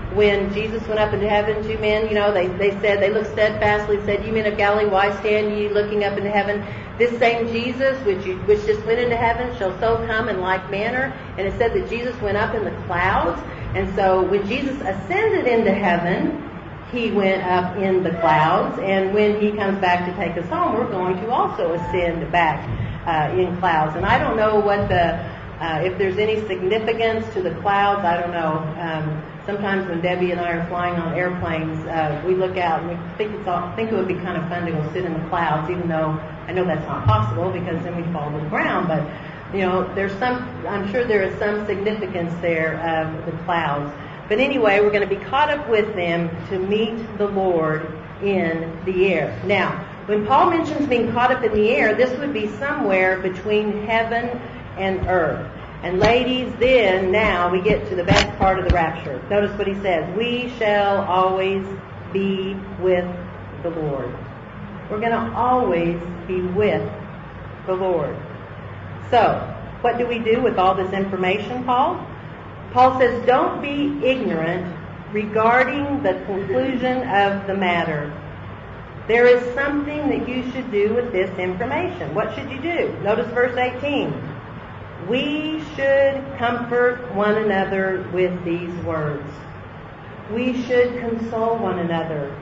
when Jesus went up into heaven, two men, they looked steadfastly, said, "You men of Galilee, why stand ye looking up into heaven? This same Jesus, which just went into heaven, shall so come in like manner." And it said that Jesus went up in the clouds. And so when Jesus ascended into heaven, he went up in the clouds. And when he comes back to take us home, we're going to also ascend back in clouds. And I don't know what if there's any significance to the clouds. I don't know. Sometimes when Debbie and I are flying on airplanes, we look out and we think it would be kind of fun to go sit in the clouds, even though I know that's not possible because then we fall to the ground. But I'm sure there is some significance there of the clouds. But anyway, we're going to be caught up with them to meet the Lord in the air. Now, when Paul mentions being caught up in the air, this would be somewhere between heaven and earth. And ladies, now we get to the best part of the rapture. Notice what he says. We shall always be with the Lord. We're going to always be with the Lord. So, what do we do with all this information, Paul? Paul says, don't be ignorant regarding the conclusion of the matter. There is something that you should do with this information. What should you do? Notice verse 18. We should comfort one another with these words. We should console one another.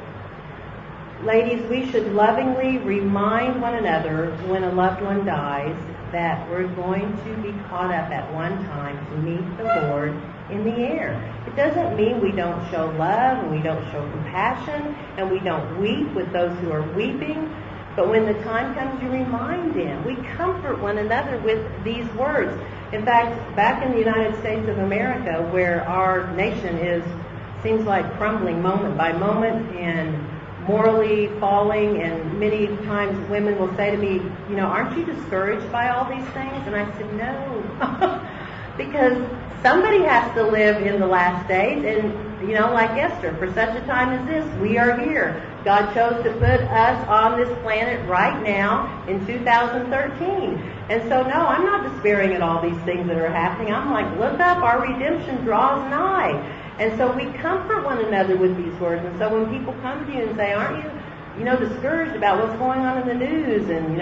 Ladies, we should lovingly remind one another when a loved one dies that we're going to be caught up at one time to meet the Lord in the air. It doesn't mean we don't show love and we don't show compassion and we don't weep with those who are weeping. But when the time comes, you remind them. We comfort one another with these words. In fact, back in the United States of America, where our nation seems like crumbling moment by moment and morally falling, and many times women will say to me, aren't you discouraged by all these things? And I said, no. Because somebody has to live in the last days, and, like Esther, for such a time as this, we are here. God chose to put us on this planet right now in 2013. And so, no, I'm not despairing at all these things that are happening. I'm like, look up, our redemption draws nigh. And so we comfort one another with these words. And so when people come to you and say, aren't you, discouraged about what's going on in the news and,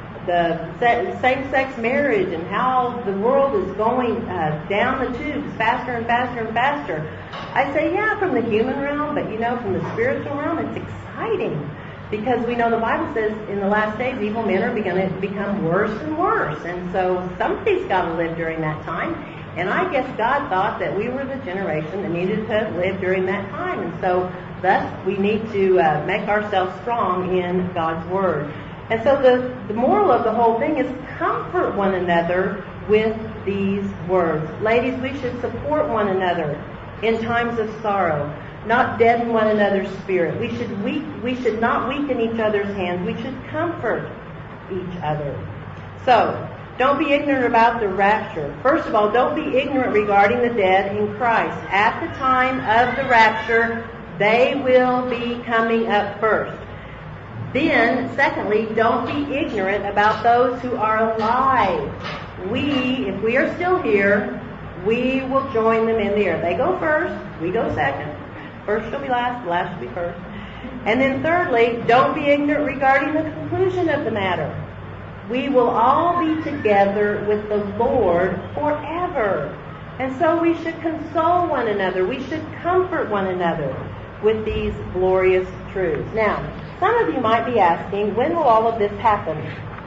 the same-sex marriage and how the world is going down the tubes faster and faster and faster. I say, yeah, from the human realm, but from the spiritual realm, it's exciting because we know the Bible says in the last days evil men are going to become worse and worse. And so somebody's got to live during that time. And I guess God thought that we were the generation that needed to live during that time. And so thus we need to make ourselves strong in God's Word. And so the moral of the whole thing is comfort one another with these words. Ladies, we should support one another in times of sorrow, not deaden one another's spirit. We should not weaken each other's hands. We should comfort each other. So, don't be ignorant about the rapture. First of all, don't be ignorant regarding the dead in Christ. At the time of the rapture, they will be coming up first. Then, secondly, don't be ignorant about those who are alive. If we are still here, we will join them in the air. They go first, we go second. First shall be last, last shall be first. And then thirdly, don't be ignorant regarding the conclusion of the matter. We will all be together with the Lord forever. And so we should console one another. We should comfort one another with these glorious truths. Now, some of you might be asking, when will all of this happen?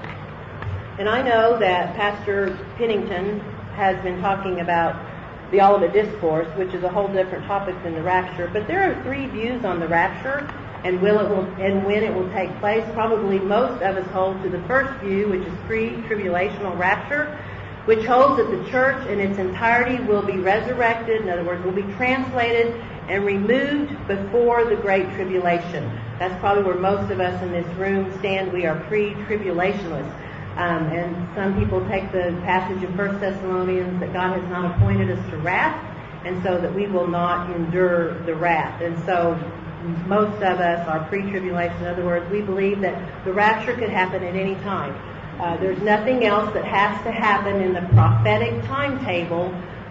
And I know that Pastor Pennington has been talking about the Olivet Discourse, which is a whole different topic than the rapture. But there are three views on the rapture and when it will take place. Probably most of us hold to the first view, which is pre-tribulational rapture, which holds that the church in its entirety will be resurrected. In other words, will be translated and removed before the Great Tribulation. That's probably where most of us in this room stand. We are pre-tribulationists. And some people take the passage of 1 Thessalonians that God has not appointed us to wrath, and so that we will not endure the wrath. And so most of us are pre-tribulation. In other words, we believe that the rapture could happen at any time. There's nothing else that has to happen in the prophetic timetable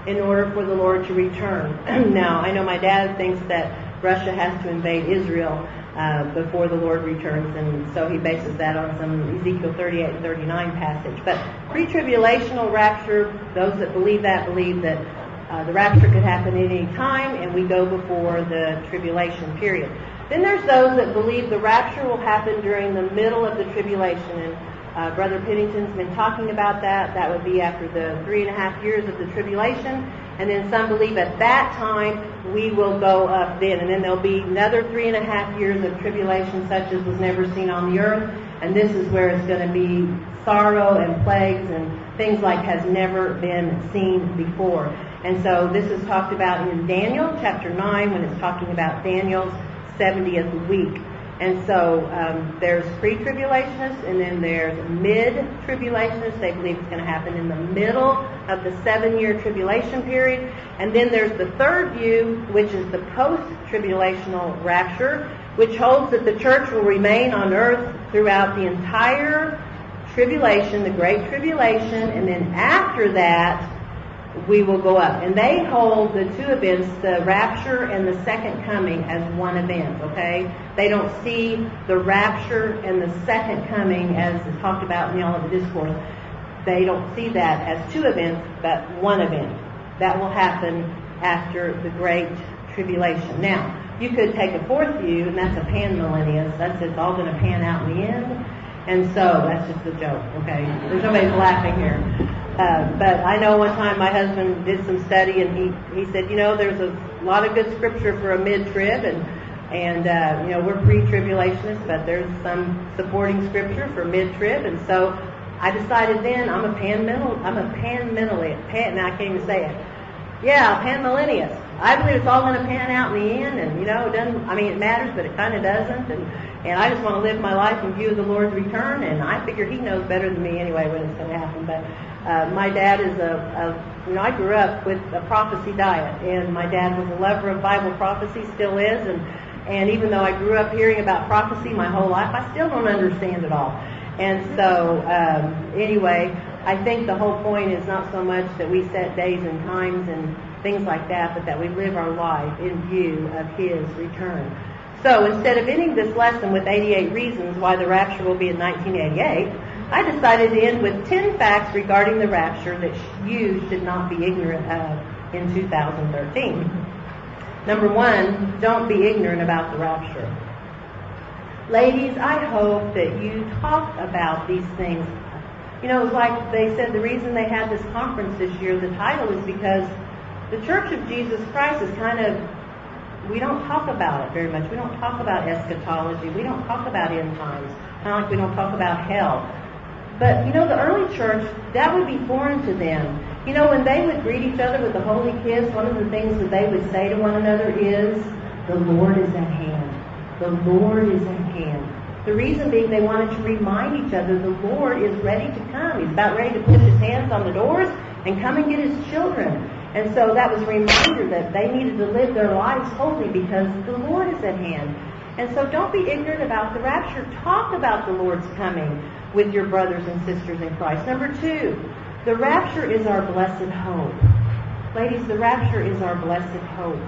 in order for the Lord to return. Now, I know my dad thinks that Russia has to invade Israel before the Lord returns, and so he bases that on some Ezekiel 38 and 39 passage. But pre-tribulational rapture, those that believe that the rapture could happen at any time, and we go before the tribulation period. Then there's those that believe the rapture will happen during the middle of the tribulation, and Brother Pennington's been talking about that. That would be after the 3.5 years of the tribulation. And then some believe at that time we will go up then. And then there'll be another 3.5 years of tribulation such as was never seen on the earth. And this is where it's going to be sorrow and plagues and things like has never been seen before. And so this is talked about in Daniel chapter 9 when it's talking about Daniel's 70th week. And so there's pre-tribulationists, and then there's mid-tribulationists. They believe it's going to happen in the middle of the 7-year tribulation period. And then there's the third view, which is the post-tribulational rapture, which holds that the church will remain on earth throughout the entire tribulation, the Great Tribulation, and then after that, we will go up. And they hold the two events, the rapture and the second coming, as one event, okay? They don't see the rapture and the second coming as is talked about in the Olivet Discourse. They don't see that as two events, but one event. That will happen after the Great Tribulation. Now, you could take a fourth view, and that's a pan-millennialist. That's it's all going to pan out in the end. And so, that's just a joke, okay? There's nobody laughing here. But I know one time my husband did some study, and he said, there's a lot of good scripture for a mid-trib, and we're pre-tribulationists, but there's some supporting scripture for mid-trib, and so I decided then I'm a pan-millennialist. Now I can't even say it. Yeah, pan-millennialist. I believe it's all going to pan out in the end, and it matters, but it kind of doesn't, and I just want to live my life in view of the Lord's return, and I figure He knows better than me anyway when it's going to happen. But my dad is I grew up with a prophecy diet, and my dad was a lover of Bible prophecy, still is, and even though I grew up hearing about prophecy my whole life, I still don't understand it all. And so, anyway, I think the whole point is not so much that we set days and times and things like that, but that we live our life in view of His return. So instead of ending this lesson with 88 reasons why the rapture will be in 1988, I decided to end with 10 facts regarding the rapture that you should not be ignorant of in 2013. Number 1, don't be ignorant about the rapture. Ladies, I hope that you talk about these things. It's like they said the reason they had this conference this year, the title is because the Church of Jesus Christ is we don't talk about it very much. We don't talk about eschatology. We don't talk about end times. Kind of like we don't talk about hell. But, the early church, that would be foreign to them. When they would greet each other with a holy kiss, one of the things that they would say to one another is, the Lord is at hand. The Lord is at hand. The reason being they wanted to remind each other the Lord is ready to come. He's about ready to put His hands on the doors and come and get His children. And so that was a reminder that they needed to live their lives holy because the Lord is at hand. And so don't be ignorant about the rapture. Talk about the Lord's coming with your brothers and sisters in Christ. Number 2, the rapture is our blessed hope. Ladies, the rapture is our blessed hope.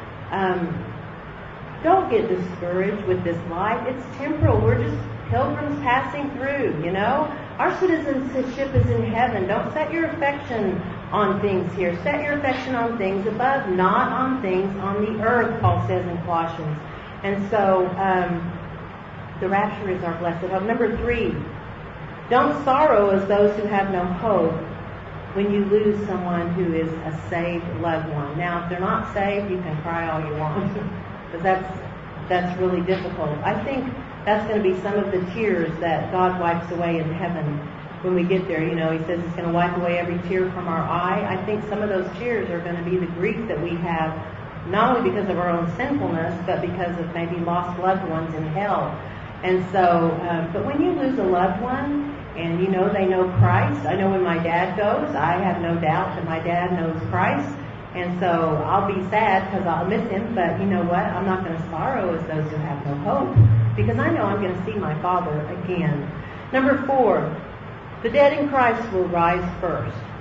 Don't get discouraged with this life. It's temporal. We're just pilgrims passing through, Our citizenship is in heaven. Don't set your affection on things here. Set your affection on things above, not on things on the earth, Paul says in Colossians. And so, the rapture is our blessed hope. Number 3, don't sorrow as those who have no hope when you lose someone who is a saved loved one. Now, if they're not saved, you can cry all you want. Because that's really difficult. I think that's going to be some of the tears that God wipes away in heaven when we get there. He says He's going to wipe away every tear from our eye. I think some of those tears are going to be the grief that we have, not only because of our own sinfulness, but because of maybe lost loved ones in hell. And so, but when you lose a loved one, and they know Christ, I know when my dad goes, I have no doubt that my dad knows Christ. And so I'll be sad because I'll miss him, but you know what? I'm not going to sorrow as those who have no hope because I know I'm going to see my Father again. Number 4, the dead in Christ will rise first.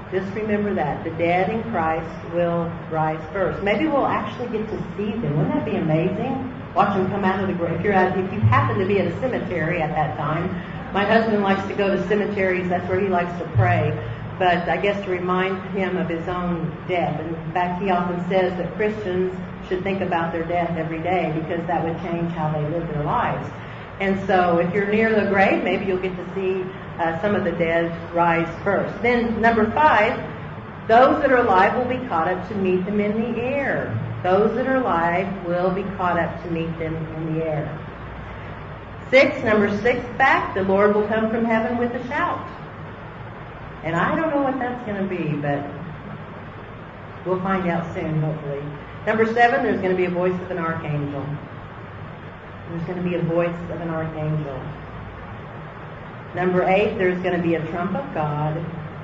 Just remember that. The dead in Christ will rise first. Maybe we'll actually get to see them. Wouldn't that be amazing? Watch them come out of the grave. If you happen to be at a cemetery at that time, my husband likes to go to cemeteries. That's where he likes to pray. But I guess to remind him of his own death. And in fact, he often says that Christians should think about their death every day because that would change how they live their lives. And so if you're near the grave, maybe you'll get to see some of the dead rise first. Then number 5, those that are alive will be caught up to meet them in the air. Those that are alive will be caught up to meet them in the air. Number 6 fact, the Lord will come from heaven with a shout. And I don't know what that's going to be, but we'll find out soon, hopefully. Number 7, there's going to be a voice of an archangel. There's going to be a voice of an archangel. Number 8, there's going to be a trump of God.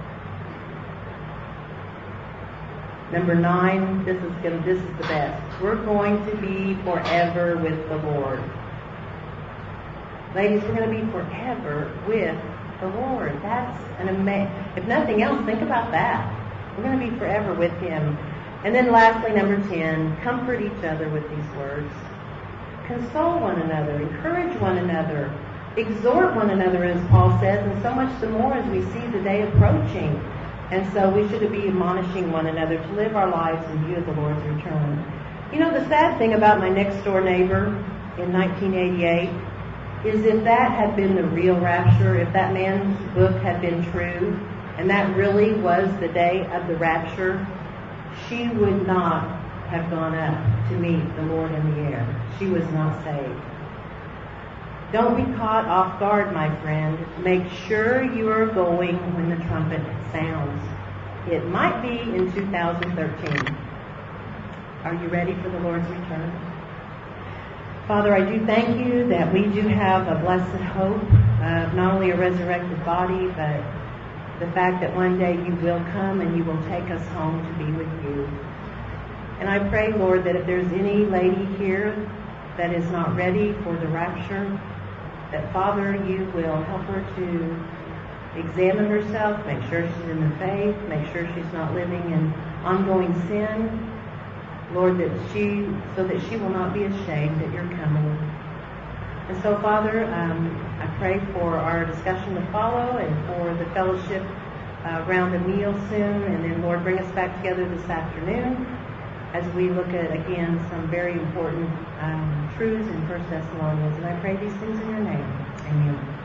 Number 9, this is the best. We're going to be forever with the Lord. Ladies, we're going to be forever with the Lord. That's an amazing. If nothing else, think about that. We're going to be forever with Him. And then lastly, number 10, comfort each other with these words. Console one another, encourage one another, exhort one another, as Paul says, and so much the more as we see the day approaching. And so we should be admonishing one another to live our lives in view of the Lord's return. You know, the sad thing about my next door neighbor in 1988 is if that had been the real rapture, if that man's book had been true, and that really was the day of the rapture, she would not have gone up to meet the Lord in the air. She was not saved. Don't be caught off guard, my friend. Make sure you are going when the trumpet sounds. It might be in 2013. Are you ready for the Lord's return? Father, I do thank you that we do have a blessed hope of not only a resurrected body, but the fact that one day you will come and you will take us home to be with you. And I pray, Lord, that if there's any lady here that is not ready for the rapture, that, Father, you will help her to examine herself, make sure she's in the faith, make sure she's not living in ongoing sin, Lord, so that she will not be ashamed that you're coming. And so, Father, I pray for our discussion to follow and for the fellowship around the meal soon. And then, Lord, bring us back together this afternoon as we look at, again, some very important truths in 1 Thessalonians. And I pray these things in your name. Amen.